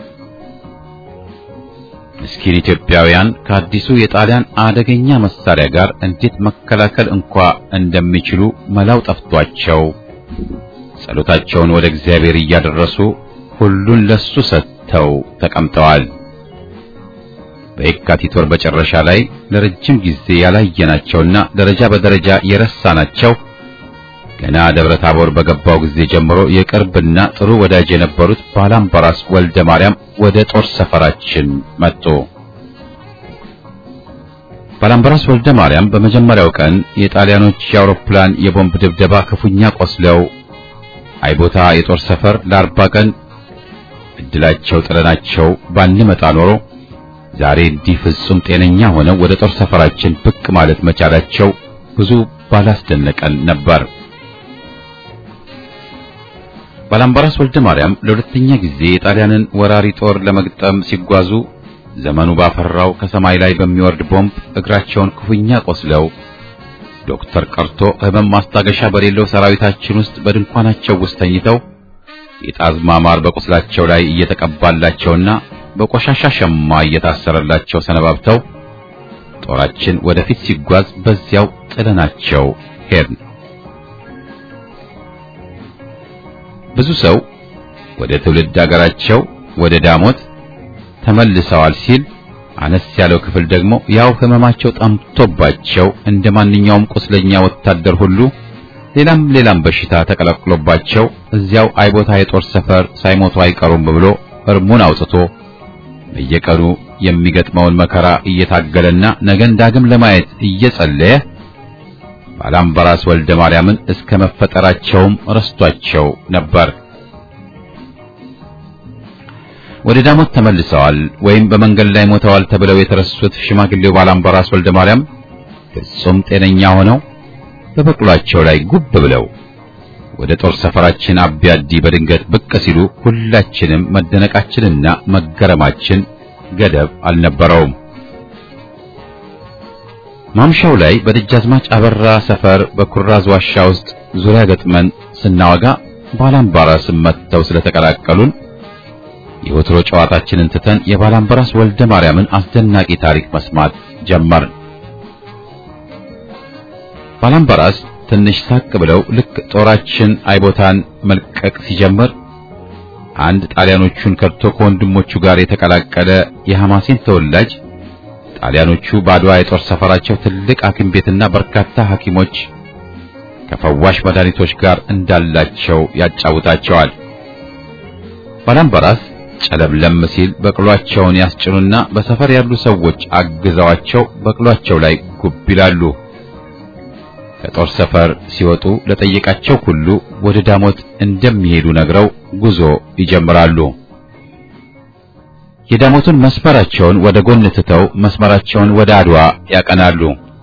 ምስኪን ኢትዮጵያውያን ከአዲሱ የጣሊያን አደገኛ መሳሪያ ጋር እንዴት መከላከል እንኳ እንደሚችሉ መላው ጠፍቷቸው ጸሎታቸውን ወደ እግዚአብሔር እያደረሱ ሁሉን ለሱ ሰጥተው ተቀምጠዋል። በየካቲት ወር መጨረሻ ላይ ለረጅም ጊዜ ያላየናቸውና ደረጃ በደረጃ የረሳናቸው ገና ደብረ ታቦር በገባው ጊዜ ጀምሮ የቅርብና ጥሩ ወዳጅ የነበሩት ባላምባራስ ወልደ ማርያም ወደ ጦር ሰፈራችን መጡ። ባላምባራስ ወልደ ማርያም በመጀመሪያው ቀን የጣሊያኖች የአውሮፕላን የቦምብ ድብደባ ክፉኛ ቆስለው አይቦታ የጦር ሰፈር ለአርባ ቀን እድላቸው ጥለናቸው ባንመጣ ኖሮ ዛሬ እንዲህ ፍጹም ጤነኛ ሆነው ወደ ጦር ሰፈራችን ብቅ ማለት መቻላቸው ብዙ ባላስደነቀን ነበር። ባላምባራስ ወልደ ማርያም ለሁለተኛ ጊዜ የጣሊያንን ወራሪ ጦር ለመግጠም ሲጓዙ ዘመኑ ባፈራው ከሰማይ ላይ በሚወርድ ቦምብ እግራቸውን ክፉኛ ቆስለው ዶክተር ቀርቶ ህመም ማስታገሻ በሌለው ሰራዊታችን ውስጥ በድንኳናቸው ውስጥ ተኝተው የጣዝማ ማር በቁስላቸው ላይ እየተቀባላቸውና በቆሻሻ ሸማ እየታሰረላቸው ሰነባብተው ጦራችን ወደፊት ሲጓዝ በዚያው ጥለናቸው ሄድን። ብዙ ሰው ወደ ትውልድ ሀገራቸው ወደ ዳሞት ተመልሰዋል ሲል፣ አነስ ያለው ክፍል ደግሞ ያው ህመማቸው ጠምቶባቸው እንደማንኛውም ቁስለኛ ወታደር ሁሉ ሌላም ሌላም በሽታ ተቀላቅሎባቸው እዚያው አይቦታ የጦር ሰፈር ሳይሞቱ አይቀሩም ብሎ እርሙን አውጥቶ በየቀኑ የሚገጥመውን መከራ እየታገለና ነገን ዳግም ለማየት እየጸለየ ባላምበራስ ወልደ ማርያምን እስከ መፈጠራቸውም ረስቷቸው ነበር። ወደ ዳሞት ተመልሰዋል ወይም በመንገድ ላይ ሞተዋል ተብለው የተረሱት ሽማግሌው ባላምበራስ ወልደ ማርያም ፍጹም ጤነኛ ሆነው በበቅሏቸው ላይ ጉብ ብለው ወደ ጦር ሰፈራችን አብያዲ በድንገት ብቅ ሲሉ ሁላችንም መደነቃችንና መገረማችን ገደብ አልነበረውም። ማምሻው ላይ በደጃዝማች አበራ ሰፈር በኩራዝ ዋሻ ውስጥ ዙሪያ ገጥመን ስናወጋ ባላምበራስ መጥተው ስለተቀላቀሉን የወትሮ ጨዋታችንን ትተን የባላምበራስ ወልደ ማርያምን አስደናቂ ታሪክ መስማት ጀመርን። ባላምበራስ ትንሽ ሳቅ ብለው ልክ ጦራችን አይቦታን መልቀቅ ሲጀምር አንድ ጣሊያኖቹን ከርቶ ከወንድሞቹ ጋር የተቀላቀለ የሐማሴን ተወላጅ ጣሊያኖቹ ባድዋ የጦር ሰፈራቸው ትልቅ ሐኪም ቤትና በርካታ ሐኪሞች ከፈዋሽ መድኃኒቶች ጋር እንዳላቸው ያጫውታቸዋል። ባላምበራስ ጨለምለም ሲል በቅሏቸውን ያስጭኑና በሰፈር ያሉ ሰዎች አግዘዋቸው በቅሏቸው ላይ ጉብ ይላሉ። ከጦር ሰፈር ሲወጡ ለጠየቃቸው ሁሉ ወደ ዳሞት እንደሚሄዱ ነግረው ጉዞ ይጀምራሉ። የዳሞቱን መስመራቸውን ወደ ጎን ትተው መስመራቸውን ወደ አድዋ ያቀናሉ።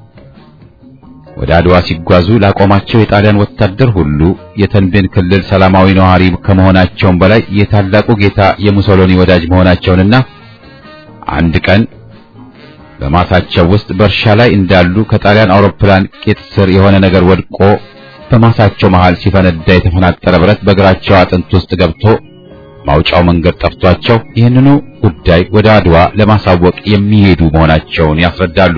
ወደ አድዋ ሲጓዙ ላቆማቸው የጣሊያን ወታደር ሁሉ የተንቤን ክልል ሰላማዊ ነዋሪ ከመሆናቸውም በላይ የታላቁ ጌታ የሙሶሎኒ ወዳጅ መሆናቸውንና አንድ ቀን በማሳቸው ውስጥ በእርሻ ላይ እንዳሉ ከጣሊያን አውሮፕላን ቄጥ ስር የሆነ ነገር ወድቆ በማሳቸው መሃል ሲፈነዳ የተፈናጠረ ብረት በእግራቸው አጥንት ውስጥ ገብቶ ማውጫው መንገድ ጠፍቷቸው ይህንኑ ጉዳይ ወደ አድዋ ለማሳወቅ የሚሄዱ መሆናቸውን ያስረዳሉ።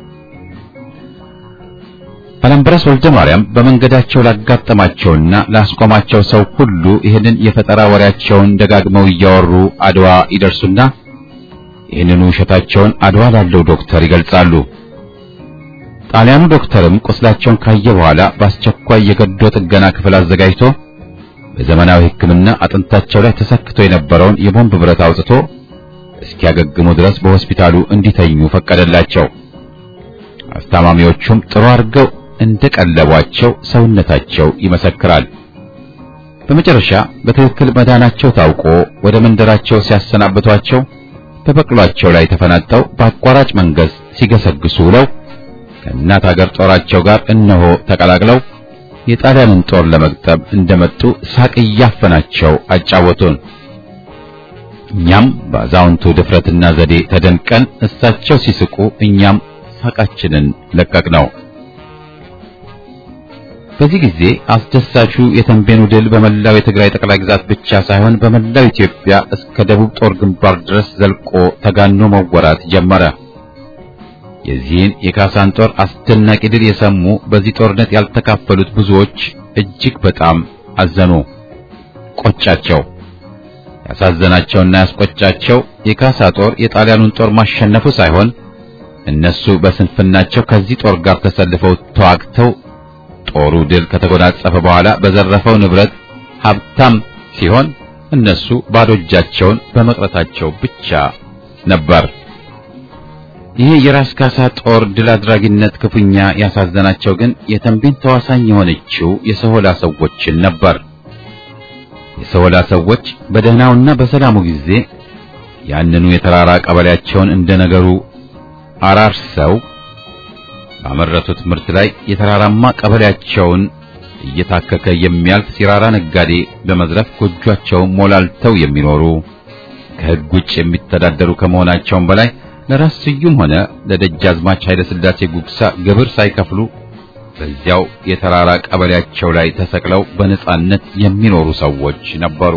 ባላምበራስ ወልደ ማርያም በመንገዳቸው ላጋጠማቸውና ላስቆማቸው ሰው ሁሉ ይህንን የፈጠራ ወሬያቸውን ደጋግመው እያወሩ አድዋ ይደርሱና ይህንኑ ውሸታቸውን አድዋ ላለው ዶክተር ይገልጻሉ። ጣሊያኑ ዶክተርም ቁስላቸውን ካየ በኋላ በአስቸኳይ የገዶ ጥገና ክፍል አዘጋጅቶ በዘመናዊ ሕክምና አጥንታቸው ላይ ተሰክቶ የነበረውን የቦምብ ብረት አውጥቶ እስኪያገግሙ ድረስ በሆስፒታሉ እንዲተኙ ፈቀደላቸው። አስታማሚዎቹም ጥሩ አድርገው እንደቀለቧቸው ሰውነታቸው ይመሰክራል። በመጨረሻ በትክክል መዳናቸው ታውቆ ወደ መንደራቸው ሲያሰናብቷቸው በበቅሏቸው ላይ ተፈናጠው በአቋራጭ መንገድ ሲገሰግሱ ውለው ከእናት ሀገር ጦራቸው ጋር እነሆ ተቀላቅለው የጣሊያንን ጦር ለመግጠም እንደመጡ ሳቅ እያፈናቸው አጫወቱን። እኛም በአዛውንቱ ድፍረትና ዘዴ ተደንቀን እሳቸው ሲስቁ እኛም ሳቃችንን ለቀቅነው። በዚህ ጊዜ አስደሳቹ የተንቤኑ ድል በመላው የትግራይ ጠቅላይ ግዛት ብቻ ሳይሆን በመላው ኢትዮጵያ እስከ ደቡብ ጦር ግንባር ድረስ ዘልቆ ተጋኖ መወራት ጀመረ። የዚህን የካሳን ጦር አስደናቂ ድል የሰሙ በዚህ ጦርነት ያልተካፈሉት ብዙዎች እጅግ በጣም አዘኑ፣ ቆጫቸው። ያሳዘናቸውና ያስቆጫቸው የካሳ ጦር የጣሊያኑን ጦር ማሸነፉ ሳይሆን እነሱ በስንፍናቸው ከዚህ ጦር ጋር ተሰልፈው ተዋግተው ጦሩ ድል ከተጎናጸፈ በኋላ በዘረፈው ንብረት ሀብታም ሲሆን እነሱ ባዶ እጃቸውን በመቅረታቸው ብቻ ነበር። ይህ የራስ ካሳ ጦር ድል አድራጊነት ክፉኛ ያሳዘናቸው ግን የተንቤን ተዋሳኝ የሆነችው የሰሆላ ሰዎችን ነበር። የሰሆላ ሰዎች በደህናውና በሰላሙ ጊዜ ያንኑ የተራራ ቀበሌያቸውን እንደነገሩ አራርሰው ባመረቱት ምርት ላይ የተራራማ ቀበሌያቸውን እየታከከ የሚያልፍ ሲራራ ነጋዴ በመዝረፍ ጎጇቸውን ሞላልተው የሚኖሩ ከሕግ ውጭ የሚተዳደሩ ከመሆናቸውም በላይ ለራስ ስዩም ሆነ ለደጃዝማች ኃይለ ሥላሴ ጉግሳ ግብር ሳይከፍሉ በዚያው የተራራ ቀበሌያቸው ላይ ተሰቅለው በነጻነት የሚኖሩ ሰዎች ነበሩ።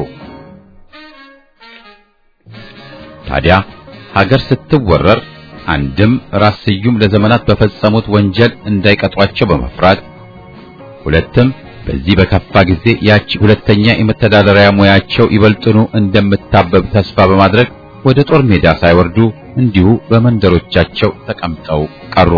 ታዲያ ሀገር ስትወረር አንድም ራስ ስዩም ለዘመናት በፈጸሙት ወንጀል እንዳይቀጧቸው በመፍራት ሁለትም በዚህ በከፋ ጊዜ ያቺ ሁለተኛ የመተዳደሪያ ሙያቸው ይበልጥኑ እንደምታበብ ተስፋ በማድረግ ወደ ጦር ሜዳ ሳይወርዱ እንዲሁ በመንደሮቻቸው ተቀምጠው ቀሩ።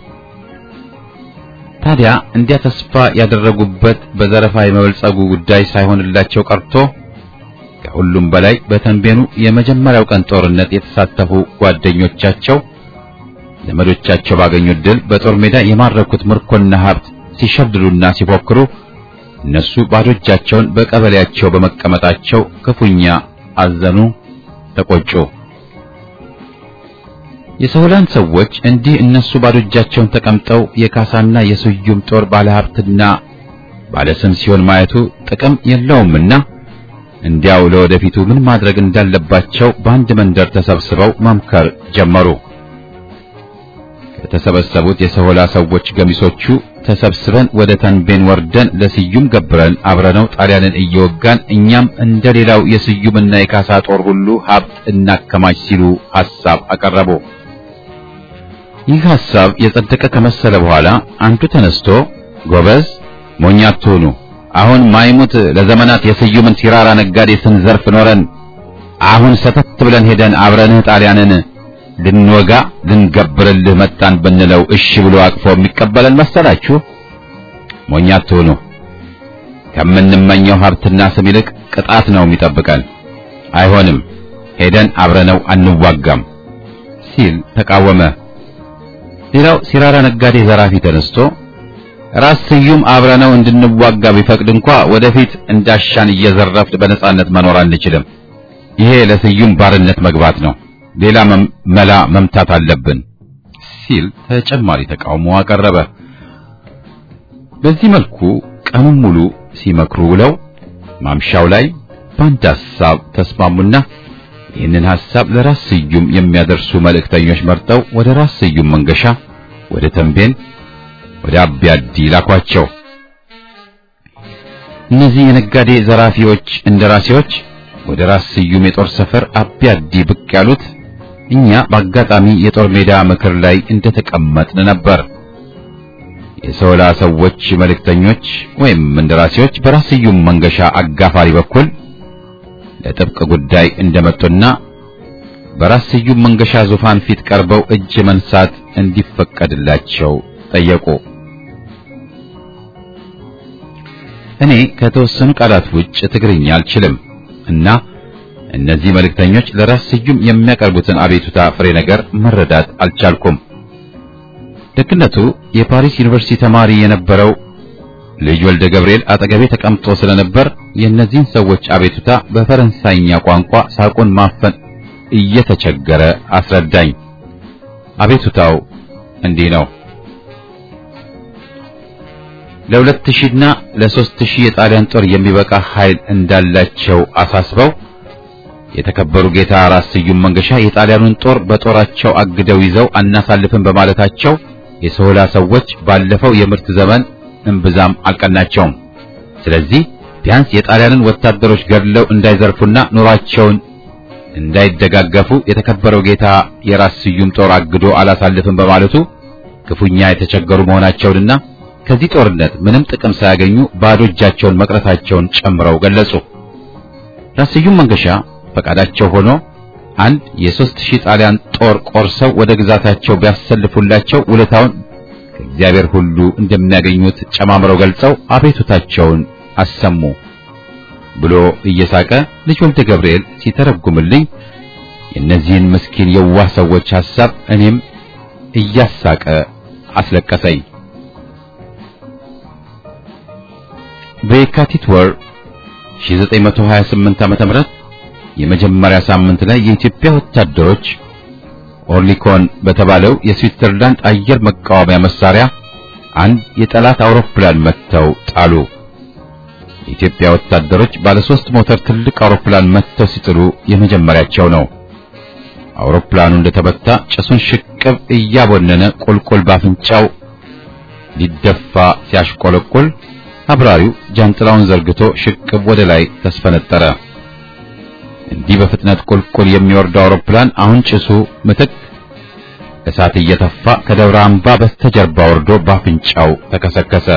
ታዲያ እንዲያ ተስፋ ያደረጉበት በዘረፋ የመበልጸጉ ጉዳይ ሳይሆንላቸው ቀርቶ ከሁሉም በላይ በተንቤኑ የመጀመሪያው ቀን ጦርነት የተሳተፉ ጓደኞቻቸው ዘመዶቻቸው ባገኙት ድል በጦር ሜዳ የማረኩት ምርኮና ሀብት ሲሸልሉና ሲፎክሩ እነሱ ባዶ እጃቸውን በቀበሌያቸው በመቀመጣቸው ክፉኛ አዘኑ፣ ተቆጩ። የሰውላን ሰዎች እንዲህ እነሱ ባዶ እጃቸውን ተቀምጠው የካሳና የስዩም ጦር ባለሀብትና ባለስም ሲሆን ማየቱ ጥቅም የለውምና እንዲያው ለወደፊቱ ምን ማድረግ እንዳለባቸው በአንድ መንደር ተሰብስበው መምከር ጀመሩ። ከተሰበሰቡት የሰውላ ሰዎች ገሚሶቹ ተሰብስበን ወደ ተንቤን ወርደን ለስዩም ገብረን አብረነው ጣሊያንን እየወጋን እኛም እንደሌላው የስዩምና የካሳ ጦር ሁሉ ሀብት እናከማች ሲሉ ሐሳብ አቀረቡ። ይህ ሐሳብ የጸደቀ ከመሰለ በኋላ አንዱ ተነስቶ ጎበዝ ሞኝ አትሁኑ፣ አሁን ማይሙት ለዘመናት የስዩምን ሲራራ ነጋዴ ስንዘርፍ ኖረን አሁን ሰተት ብለን ሄደን አብረንህ ጣሊያንን ልንወጋ ልንገብርልህ መጣን ብንለው እሺ ብሎ አቅፎ የሚቀበለን መሰላችሁ? ሞኝ አትሁኑ፣ ከምንመኘው ሀብትና ስም ይልቅ ቅጣት ነው የሚጠብቀን። አይሆንም፣ ሄደን አብረነው አንዋጋም ሲል ተቃወመ። ሌላው ሲራራ ነጋዴ ዘራፊ ተነስቶ ራስ ስዩም አብረነው እንድንዋጋ ቢፈቅድ እንኳ ወደፊት እንዳሻን እየዘረፍን በነጻነት መኖር አንችልም። ይሄ ለስዩም ባርነት መግባት ነው። ሌላ መላ መምታት አለብን ሲል ተጨማሪ ተቃውሞ አቀረበ። በዚህ መልኩ ቀኑን ሙሉ ሲመክሩ ውለው ማምሻው ላይ በአንድ ሐሳብ ተስማሙና ይህንን ሐሳብ ለራስ ስዩም የሚያደርሱ መልእክተኞች መርጠው ወደ ራስ ስዩም መንገሻ፣ ወደ ተንቤን፣ ወደ አቢያዲ ላኳቸው። እነዚህ የነጋዴ ዘራፊዎች እንደራሴዎች ወደ ራስ ስዩም የጦር ሰፈር አቢያዲ ብቅ ያሉት እኛ በአጋጣሚ የጦር ሜዳ ምክር ላይ እንደተቀመጥን ነበር። የሰውላ ሰዎች መልእክተኞች ወይም እንደራሴዎች በራስ ስዩም መንገሻ አጋፋሪ በኩል ለጥብቅ ጉዳይ እንደመጡና በራስ ስዩም መንገሻ ዙፋን ፊት ቀርበው እጅ መንሳት እንዲፈቀድላቸው ጠየቁ። እኔ ከተወሰኑ ቃላት ውጭ ትግርኛ አልችልም እና እነዚህ መልእክተኞች ለራስ ስዩም የሚያቀርቡትን አቤቱታ ፍሬ ነገር መረዳት አልቻልኩም። ደግነቱ የፓሪስ ዩኒቨርሲቲ ተማሪ የነበረው ልጅ ወልደ ገብርኤል አጠገቤ ተቀምጦ ስለነበር የእነዚህን ሰዎች አቤቱታ በፈረንሳይኛ ቋንቋ ሳቁን ማፈን እየተቸገረ አስረዳኝ። አቤቱታው እንዲህ ነው። ለሁለት ሺህ እና ለሦስት ሺህ የጣሊያን ጦር የሚበቃ ኃይል እንዳላቸው አሳስበው የተከበሩ ጌታ ራስ ስዩም መንገሻ የጣሊያኑን ጦር በጦራቸው አግደው ይዘው አናሳልፍን በማለታቸው የሰውላ ሰዎች ባለፈው የምርት ዘመን እንብዛም አልቀናቸውም። ስለዚህ ቢያንስ የጣሊያንን ወታደሮች ገድለው እንዳይዘርፉና ኑሯቸውን እንዳይደጋገፉ የተከበረው ጌታ የራስ ስዩም ጦር አግዶ አላሳልፍን በማለቱ ክፉኛ የተቸገሩ መሆናቸውንና ከዚህ ጦርነት ምንም ጥቅም ሳያገኙ ባዶ እጃቸውን መቅረታቸውን ጨምረው ገለጹ። ራስ ስዩም መንገሻ ፈቃዳቸው ሆኖ አንድ የሦስት ሺህ ጣሊያን ጦር ቆርሰው ወደ ግዛታቸው ቢያሰልፉላቸው ውለታውን ከእግዚአብሔር ሁሉ እንደሚያገኙት ጨማምረው ገልጸው አቤቱታቸውን አሰሙ ብሎ እየሳቀ ልጅ ወልደ ገብርኤል ሲተረጉምልኝ የእነዚህን ምስኪን የዋህ ሰዎች ሐሳብ እኔም እያሳቀ አስለቀሰኝ። በየካቲት ወር ሺህ ዘጠኝ መቶ ሀያ ስምንት ዓመተ ምህረት የመጀመሪያ ሳምንት ላይ የኢትዮጵያ ወታደሮች ኦርሊኮን በተባለው የስዊትዘርላንድ አየር መቃወሚያ መሳሪያ አንድ የጠላት አውሮፕላን መተው ጣሉ። የኢትዮጵያ ወታደሮች ባለ ሶስት ሞተር ትልቅ አውሮፕላን መተው ሲጥሉ የመጀመሪያቸው ነው። አውሮፕላኑ እንደተመታ ጭሱን ሽቅብ እያቦነነ ቁልቁል ባፍንጫው ሊደፋ ሲያሽቆለቁል አብራሪው ጃንጥላውን ዘርግቶ ሽቅብ ወደ ላይ ተስፈነጠረ። እንዲህ በፍጥነት ቁልቁል የሚወርደው አውሮፕላን አሁን ጭሱ ምትክ እሳት እየተፋ ከደብረ አምባ በስተጀርባ ወርዶ ባፍንጫው ተከሰከሰ።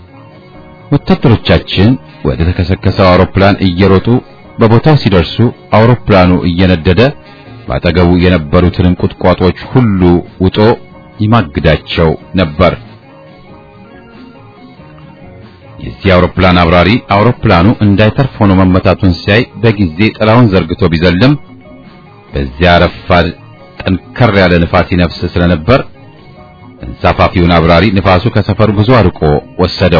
ወታደሮቻችን ወደ ተከሰከሰው አውሮፕላን እየሮጡ በቦታው ሲደርሱ አውሮፕላኑ እየነደደ ባጠገቡ የነበሩትን ቁጥቋጦች ሁሉ ውጦ ይማግዳቸው ነበር። የዚህ አውሮፕላን አብራሪ አውሮፕላኑ እንዳይተርፍ ሆኖ መመታቱን ሲያይ በጊዜ ጥላውን ዘርግቶ ቢዘልም በዚያ ረፋድ ጠንከር ያለ ንፋስ ይነፍስ ስለነበር ተንሳፋፊውን አብራሪ ንፋሱ ከሰፈሩ ብዙ አርቆ ወሰደው።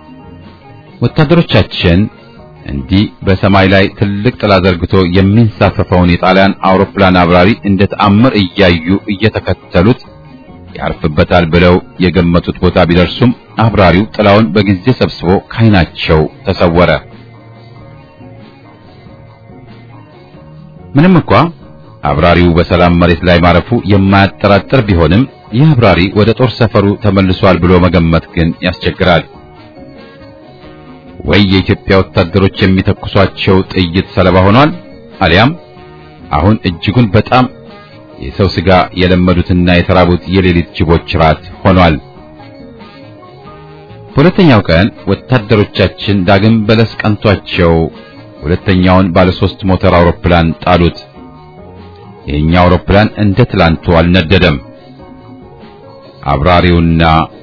ወታደሮቻችን እንዲህ በሰማይ ላይ ትልቅ ጥላ ዘርግቶ የሚንሳፈፈውን የጣሊያን አውሮፕላን አብራሪ እንደ ተአምር እያዩ እየተከተሉት ያርፍበታል ብለው የገመቱት ቦታ ቢደርሱም አብራሪው ጥላውን በጊዜ ሰብስቦ ካይናቸው ተሰወረ። ምንም እንኳ አብራሪው በሰላም መሬት ላይ ማረፉ የማያጠራጥር ቢሆንም ይህ አብራሪ ወደ ጦር ሰፈሩ ተመልሷል ብሎ መገመት ግን ያስቸግራል። ወይ የኢትዮጵያ ወታደሮች የሚተኩሷቸው ጥይት ሰለባ ሆኗል፣ አሊያም አሁን እጅጉን በጣም የሰው ስጋ የለመዱትና የተራቡት የሌሊት ጅቦች ራት ሆኗል። ሁለተኛው ቀን ወታደሮቻችን ዳግም በለስ ቀንቷቸው ሁለተኛውን ባለ ሶስት ሞተር አውሮፕላን ጣሉት። የኛው አውሮፕላን እንደ ትላንቱ አልነደደም። አብራሪውና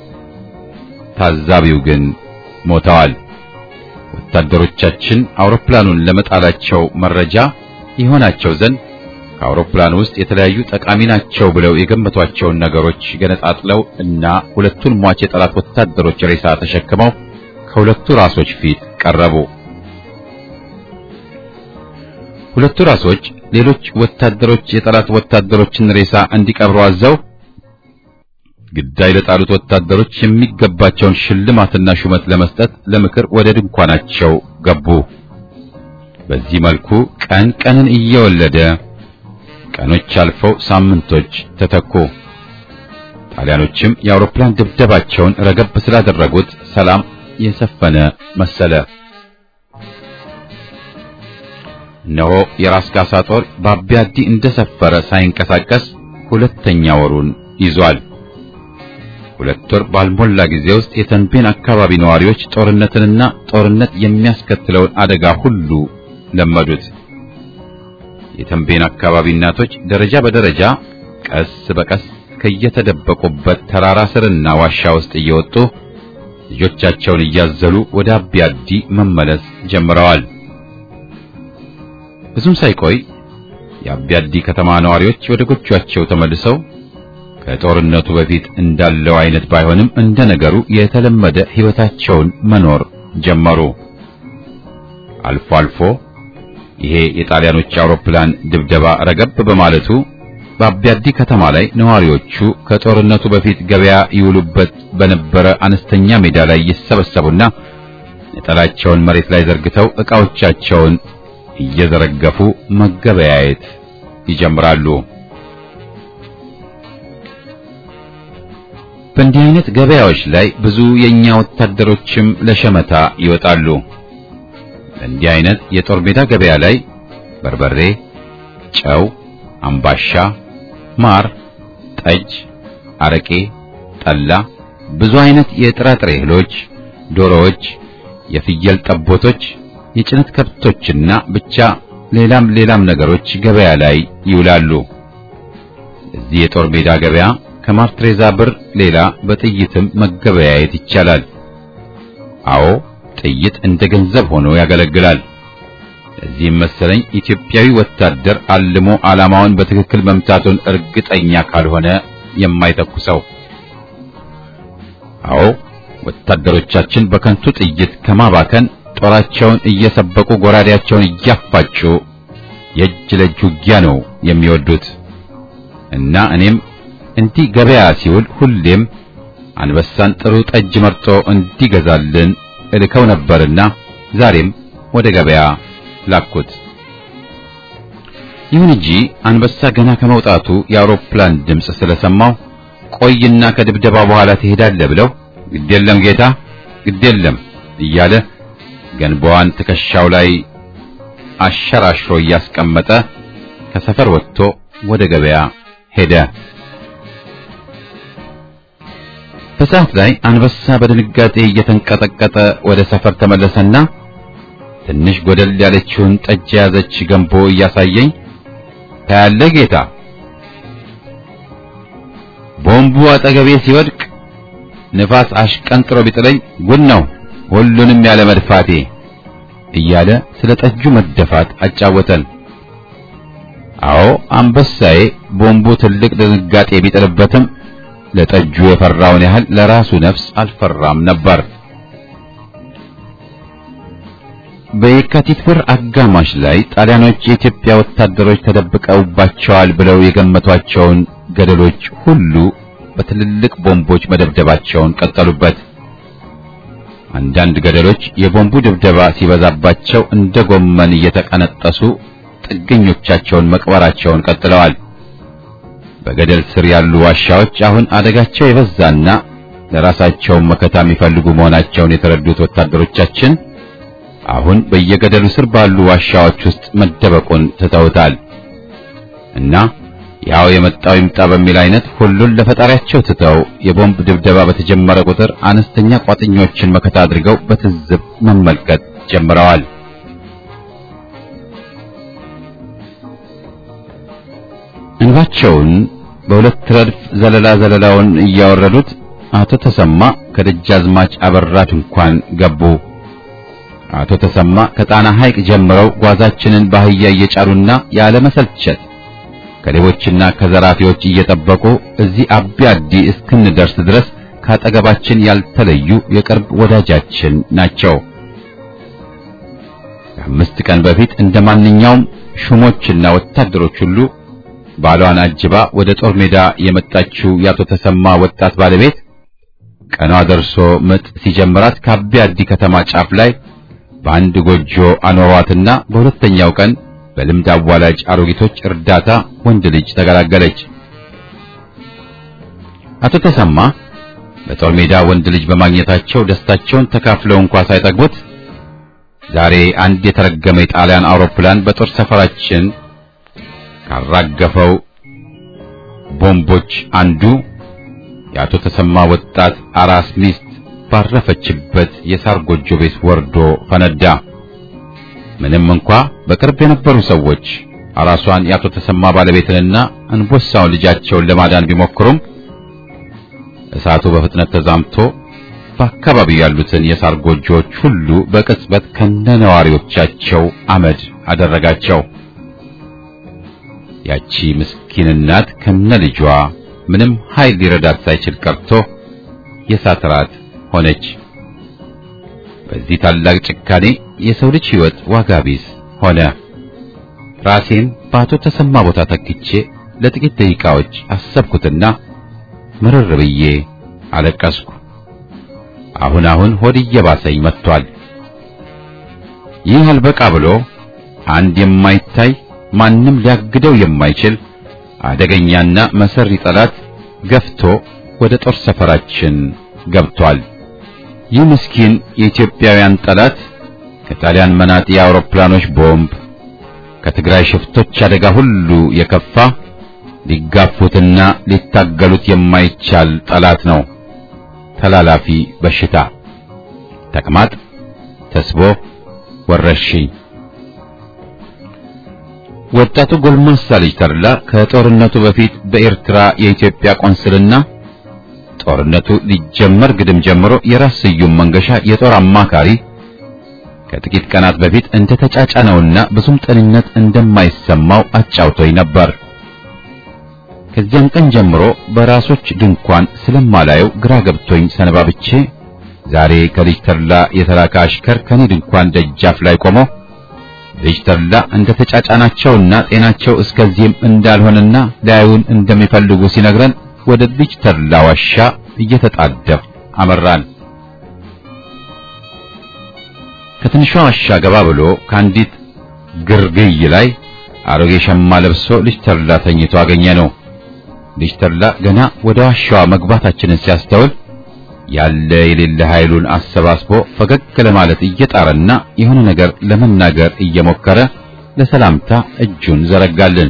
ታዛቢው ግን ሞተዋል። ወታደሮቻችን አውሮፕላኑን ለመጣላቸው መረጃ ይሆናቸው ዘንድ ከአውሮፕላኑ ውስጥ የተለያዩ ጠቃሚ ናቸው ብለው የገመቷቸውን ነገሮች ገነጣጥለው እና ሁለቱን ሟች የጠላት ወታደሮች ሬሳ ተሸክመው ከሁለቱ ራሶች ፊት ቀረቡ። ሁለቱ ራሶች ሌሎች ወታደሮች የጠላት ወታደሮችን ሬሳ እንዲቀብሩ አዘው ግዳይ ለጣሉት ወታደሮች የሚገባቸውን ሽልማትና ሹመት ለመስጠት ለምክር ወደ ድንኳናቸው ገቡ። በዚህ መልኩ ቀን ቀንን እየወለደ ቀኖች አልፈው ሳምንቶች ተተኩ። ጣሊያኖችም የአውሮፕላን ድብደባቸውን ረገብ ስላደረጉት ሰላም የሰፈነ መሰለ። እነሆ የራስ ካሳ ጦር በአቢያዲ እንደሰፈረ ሳይንቀሳቀስ ሁለተኛ ወሩን ይዟል። ሁለት ወር ባልሞላ ጊዜ ውስጥ የተንቤን አካባቢ ነዋሪዎች ጦርነትንና ጦርነት የሚያስከትለውን አደጋ ሁሉ ለመዱት። የተንቤን አካባቢ እናቶች ደረጃ በደረጃ ቀስ በቀስ ከየተደበቁበት ተራራ ስርና ዋሻ ውስጥ እየወጡ ልጆቻቸውን እያዘሉ ወደ አቢያዲ መመለስ ጀምረዋል። ብዙም ሳይቆይ የአቢያዲ ከተማ ነዋሪዎች ወደ ጎጆቻቸው ተመልሰው ከጦርነቱ በፊት እንዳለው አይነት ባይሆንም እንደነገሩ የተለመደ ሕይወታቸውን መኖር ጀመሩ። አልፎ አልፎ ይሄ የጣሊያኖች አውሮፕላን ድብደባ ረገብ በማለቱ በአቢያዲ ከተማ ላይ ነዋሪዎቹ ከጦርነቱ በፊት ገበያ ይውሉበት በነበረ አነስተኛ ሜዳ ላይ ይሰበሰቡና ነጠላቸውን መሬት ላይ ዘርግተው ዕቃዎቻቸውን እየዘረገፉ መገበያየት ይጀምራሉ። በእንዲህ አይነት ገበያዎች ላይ ብዙ የኛ ወታደሮችም ለሸመታ ይወጣሉ። በእንዲህ አይነት የጦር ሜዳ ገበያ ላይ በርበሬ፣ ጨው፣ አምባሻ፣ ማር፣ ጠጅ፣ አረቄ፣ ጠላ፣ ብዙ አይነት የጥራጥሬ እህሎች፣ ዶሮዎች፣ የፍየል ጠቦቶች፣ የጭነት ከብቶችና ብቻ ሌላም ሌላም ነገሮች ገበያ ላይ ይውላሉ። እዚህ የጦር ሜዳ ገበያ ከማርትሬዛ ብር ሌላ በጥይትም መገበያየት ይቻላል። አዎ ጥይት እንደ ገንዘብ ሆኖ ያገለግላል። እዚህም መሰለኝ ኢትዮጵያዊ ወታደር አልሞ ዓላማውን በትክክል መምታቱን እርግጠኛ ካልሆነ የማይተኩሰው። አዎ ወታደሮቻችን በከንቱ ጥይት ከማባከን ጦራቸውን እየሰበቁ ጎራዴያቸውን እያፋጩ የእጅ ለእጅ ውጊያ ነው የሚወዱት። እና እኔም እንዲህ ገበያ ሲውል ሁሌም አንበሳን ጥሩ ጠጅ መርጦ እንዲገዛልን እልከው ነበርና ዛሬም ወደ ገበያ ላኩት። ይሁን እንጂ አንበሳ ገና ከመውጣቱ የአውሮፕላን ድምጽ ስለሰማው ቆይና ከድብደባ በኋላ ትሄዳለህ ብለው ግዴለም ጌታ ግዴለም እያለ ገንቦዋን ትከሻው ላይ አሸራሽሮ እያስቀመጠ ከሰፈር ወጥቶ ወደ ገበያ ሄደ። በሰዓት ላይ አንበሳ በድንጋጤ እየተንቀጠቀጠ ወደ ሰፈር ተመለሰና ትንሽ ጎደል ያለችውን ጠጅ ያዘች ገንቦ እያሳየኝ ታያለህ ጌታ፣ ቦምቡ አጠገቤ ሲወድቅ ንፋስ አሽቀንጥሮ ቢጥለኝ ጉድ ነው ሁሉንም ያለ መድፋቴ እያለ ስለ ጠጁ መደፋት አጫወተን። አዎ አንበሳዬ ቦምቡ ትልቅ ድንጋጤ ቢጥልበትም ለጠጁ የፈራውን ያህል ለራሱ ነፍስ አልፈራም ነበር። በየካቲት ወር አጋማሽ ላይ ጣሊያኖች የኢትዮጵያ ወታደሮች ተደብቀውባቸዋል ብለው የገመቷቸውን ገደሎች ሁሉ በትልልቅ ቦምቦች መደብደባቸውን ቀጠሉበት። አንዳንድ ገደሎች የቦምቡ ድብደባ ሲበዛባቸው እንደ ጎመን እየተቀነጠሱ ጥገኞቻቸውን መቅበራቸውን ቀጥለዋል። በገደል ስር ያሉ ዋሻዎች አሁን አደጋቸው የበዛና ለራሳቸው መከታ የሚፈልጉ መሆናቸውን የተረዱት ወታደሮቻችን አሁን በየገደሉ ስር ባሉ ዋሻዎች ውስጥ መደበቁን ትተውታል እና ያው የመጣው ይምጣ በሚል አይነት ሁሉን ለፈጣሪያቸው ትተው የቦምብ ድብደባ በተጀመረ ቁጥር አነስተኛ ቋጥኞችን መከታ አድርገው በትዝብ መመልከት ጀምረዋል። እንባቸውን በሁለት ረድፍ ዘለላ ዘለላውን እያወረዱት አቶ ተሰማ ከደጃዝማች አበራ ድንኳን ገቡ። አቶ ተሰማ ከጣና ሐይቅ ጀምረው ጓዛችንን ባህያ እየጫሩና ያለ መሰልቸት ከሌቦችና ከዘራፊዎች እየጠበቁ እዚህ አቢ አዲ እስክንደርስ ድረስ ካጠገባችን ያልተለዩ የቅርብ ወዳጃችን ናቸው። ከአምስት ቀን በፊት እንደማንኛውም ሹሞችና ወታደሮች ሁሉ ባሏን አጅባ ወደ ጦር ሜዳ የመጣችው ያቶ ተሰማ ወጣት ባለቤት ቀኗ ደርሶ ምጥ ሲጀምራት ከአቢ አዲ ከተማ ጫፍ ላይ በአንድ ጎጆ አኖሯትና በሁለተኛው ቀን በልምድ አዋላጅ አሮጊቶች እርዳታ ወንድ ልጅ ተገላገለች። አቶ ተሰማ በጦር ሜዳ ወንድ ልጅ በማግኘታቸው ደስታቸውን ተካፍለው እንኳን ሳይጠግቡት ዛሬ አንድ የተረገመ የጣሊያን አውሮፕላን በጦር ሰፈራችን ካራገፈው ቦምቦች አንዱ የአቶ ተሰማ ወጣት አራስ ሚስት ባረፈችበት የሳር ጎጆ ቤት ወርዶ ፈነዳ። ምንም እንኳ በቅርብ የነበሩ ሰዎች አራሷን የአቶ ተሰማ ባለቤትንና አንበሳውን ልጃቸውን ለማዳን ቢሞክሩም እሳቱ በፍጥነት ተዛምቶ በአካባቢው ያሉትን የሳር ጎጆዎች ሁሉ በቅጽበት ከነነዋሪዎቻቸው አመድ አደረጋቸው። ያቺ ምስኪን እናት ከነልጇ ምንም ኃይል ሊረዳት ሳይችል ቀርቶ የእሳት ራት ሆነች። በዚህ ታላቅ ጭካኔ የሰው ልጅ ሕይወት ዋጋ ቢስ ሆነ። ራሴን በአቶ ተሰማ ቦታ ተክቼ ለጥቂት ደቂቃዎች አሰብኩትና ምርር ብዬ አለቀስኩ። አሁን አሁን ሆድ እየባሰኝ መጥቷል። ይህ አልበቃ ብሎ አንድ የማይታይ ማንም ሊያግደው የማይችል አደገኛና መሰሪ ጠላት ገፍቶ ወደ ጦር ሰፈራችን ገብቷል። ይህ ምስኪን የኢትዮጵያውያን ጠላት ከጣሊያን መናጢ አውሮፕላኖች ቦምብ ከትግራይ ሽፍቶች አደጋ ሁሉ የከፋ ሊጋፉትና ሊታገሉት የማይቻል ጠላት ነው። ተላላፊ በሽታ፣ ተቅማጥ፣ ተስቦ፣ ወረርሽኝ። ወጣቱ ጎልማሳ ልጅ ተድላ ከጦርነቱ በፊት በኤርትራ የኢትዮጵያ ቆንስልና ጦርነቱ ሊጀመር ግድም ጀምሮ የራስ ስዩም መንገሻ የጦር አማካሪ ከጥቂት ቀናት በፊት እንደተጫጫነውና ብዙም ጤንነት እንደማይሰማው አጫውቶኝ ነበር። ከዚያም ቀን ጀምሮ በራሶች ድንኳን ስለማላየው ግራ ገብቶኝ ሰነባብቼ ዛሬ ከልጅ ተድላ የተላከ አሽከር ከኔ ድንኳን ደጃፍ ላይ ቆሞ ልጅ ተድላ እንደተጫጫናቸውና ጤናቸው እስከዚህም እንዳልሆነና ሊያዩን እንደሚፈልጉ ሲነግረን ወደ ልጅ ተድላ ዋሻ እየተጣደፍ አመራን። ከትንሿ ዋሻ ገባ ብሎ ካንዲት ግርግይ ላይ አሮጌ ሸማ ለብሶ ልጅ ተድላ ተኝቶ አገኘ ነው። ልጅ ተድላ ገና ወደ ዋሻዋ መግባታችንን ሲያስተውል ያለ የሌለ ኃይሉን አሰባስቦ ፈገግ ለማለት እየጣረና የሆነ ነገር ለመናገር እየሞከረ ለሰላምታ እጁን ዘረጋልን።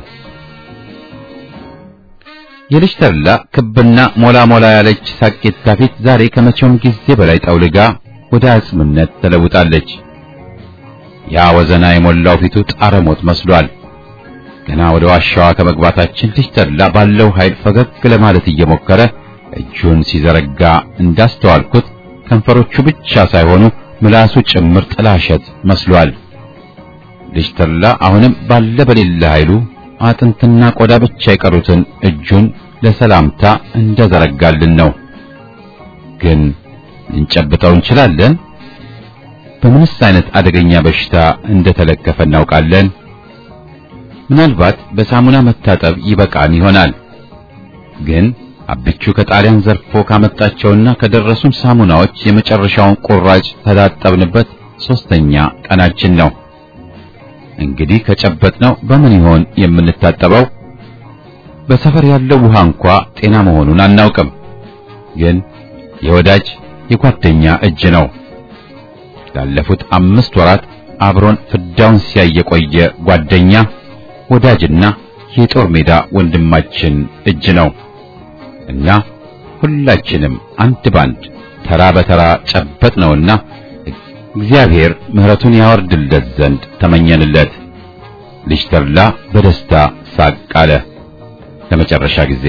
የልጅ ተድላ ክብና ሞላ ሞላ ያለች ሳቂታ ፊት ዛሬ ከመቼውም ጊዜ በላይ ጠውልጋ ወደ አጽምነት ተለውጣለች። ያ ወዘና የሞላው ፊቱ ጣረሞት መስሏል። ገና ወደ ዋሻዋ ከመግባታችን ልጅ ተድላ ባለው ኃይል ፈገግ ለማለት እየሞከረ እጁን ሲዘረጋ እንዳስተዋልኩት ከንፈሮቹ ብቻ ሳይሆኑ ምላሱ ጭምር ጥላሸት መስሏል። ልጅ ተድላ አሁንም ባለ በሌለ ኃይሉ አጥንትና ቆዳ ብቻ የቀሩትን እጁን ለሰላምታ እንደዘረጋልን ነው። ግን ልንጨብጠው እንችላለን? በምንስ አይነት አደገኛ በሽታ እንደተለከፈ እናውቃለን? ምናልባት በሳሙና መታጠብ ይበቃን ይሆናል። ግን አብቹ ከጣሊያን ዘርፎ ካመጣቸውና ከደረሱን ሳሙናዎች የመጨረሻውን ቁራጭ ተዳጠብንበት ሶስተኛ ቀናችን ነው። እንግዲህ ከጨበጥነው በምን ይሆን የምንታጠበው? በሰፈር ያለው ውሃ እንኳ ጤና መሆኑን አናውቅም። ግን የወዳጅ የጓደኛ እጅ ነው። ላለፉት አምስት ወራት አብሮን ፍዳውን ሲያይ የቆየ ጓደኛ ወዳጅና የጦር ሜዳ ወንድማችን እጅ ነው እና ሁላችንም አንድ ባንድ ተራ በተራ ጨበጥነውና እግዚአብሔር ምሕረቱን ያወርድለት ዘንድ ተመኘንለት። ልጅ ተድላ በደስታ ሳቅ አለ ለመጨረሻ ጊዜ።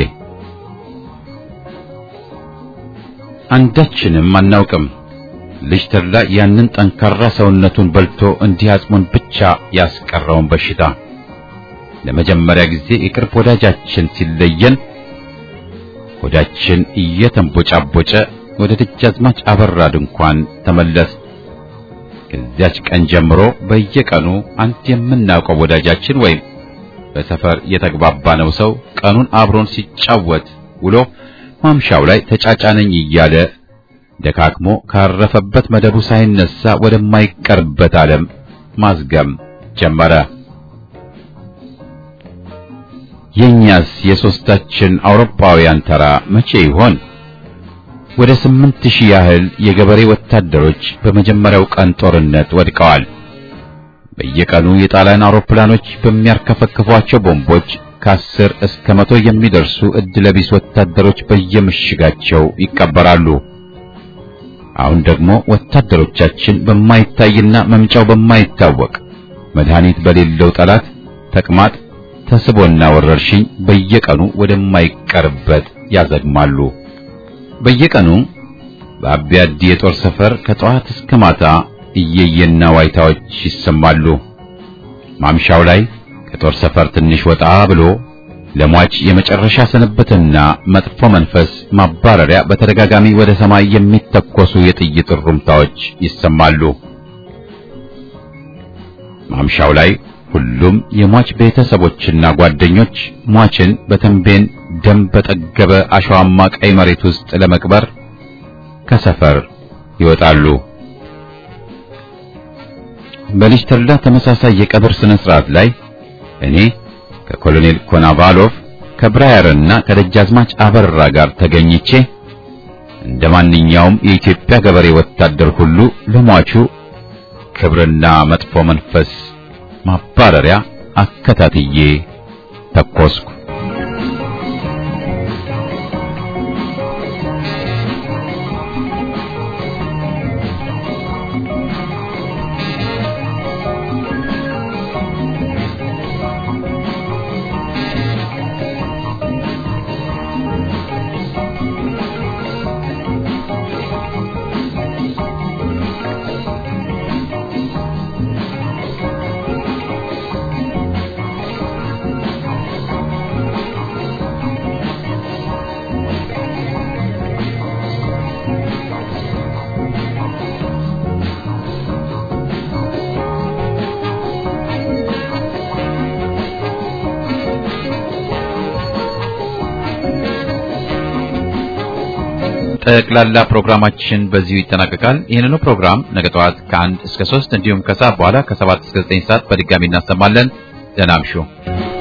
አንዳችንም አናውቅም ልጅ ተድላ ያንን ጠንካራ ሰውነቱን በልቶ እንዲህ አጽሙን ብቻ ያስቀረውን በሽታ። ለመጀመሪያ ጊዜ የቅርብ ወዳጃችን ሲለየን ወዳችን እየተንቦጫቦጨ ወደ ደጃዝማች አበራ ድንኳን ተመለስ። ከዚያች ቀን ጀምሮ በየቀኑ አንድ የምናውቀው ወዳጃችን ወይም በሰፈር የተግባባነው ሰው ቀኑን አብሮን ሲጫወት ውሎ ማምሻው ላይ ተጫጫነኝ እያለ ደካክሞ ካረፈበት መደቡ ሳይነሳ ወደማይቀርበት ዓለም ማዝገም ጀመረ። የኛስ የሶስታችን አውሮፓውያን ተራ መቼ ይሆን? ወደ ስምንት ሺህ ያህል የገበሬ ወታደሮች በመጀመሪያው ቀን ጦርነት ወድቀዋል። በየቀኑ የጣሊያን አውሮፕላኖች በሚያርከፈክፏቸው ቦምቦች ከአስር እስከ መቶ የሚደርሱ እድለቢስ ወታደሮች በየምሽጋቸው ይቀበራሉ። አሁን ደግሞ ወታደሮቻችን በማይታይና መምጫው በማይታወቅ መድኃኒት በሌለው ጠላት ተቅማጥ ተስቦና ወረርሽኝ በየቀኑ ወደማይቀርበት ያዘግማሉ። በየቀኑ በአቢያዲ የጦር ሰፈር ከጠዋት እስከ ማታ እየየና ዋይታዎች ይሰማሉ። ማምሻው ላይ ከጦር ሰፈር ትንሽ ወጣ ብሎ ለሟች የመጨረሻ ሰነበትና መጥፎ መንፈስ ማባረሪያ በተደጋጋሚ ወደ ሰማይ የሚተኮሱ የጥይት ሩምታዎች ይሰማሉ። ማምሻው ላይ ሁሉም የሟች ቤተሰቦችና ጓደኞች ሟችን በተንቤን ደም በጠገበ አሸዋማ ቀይ መሬት ውስጥ ለመቅበር ከሰፈር ይወጣሉ። በልጅ ተድላ ተመሳሳይ የቀብር ስነ ስርዓት ላይ እኔ ከኮሎኔል ኮናቫሎቭ ከብራየርና ከደጃዝማች አበራ ጋር ተገኝቼ እንደማንኛውም የኢትዮጵያ ገበሬ ወታደር ሁሉ ለሟቹ ክብርና መጥፎ መንፈስ ማባረሪያ አከታትዬ ተኮስኩ። ጠቅላላ ፕሮግራማችን በዚሁ ይጠናቀቃል። ይህንኑ ፕሮግራም ነገ ጠዋት ከአንድ እስከ ሶስት እንዲሁም ከሰዓት በኋላ ከሰባት እስከ ዘጠኝ ሰዓት በድጋሚ እናሰማለን። ደህና እምሹ።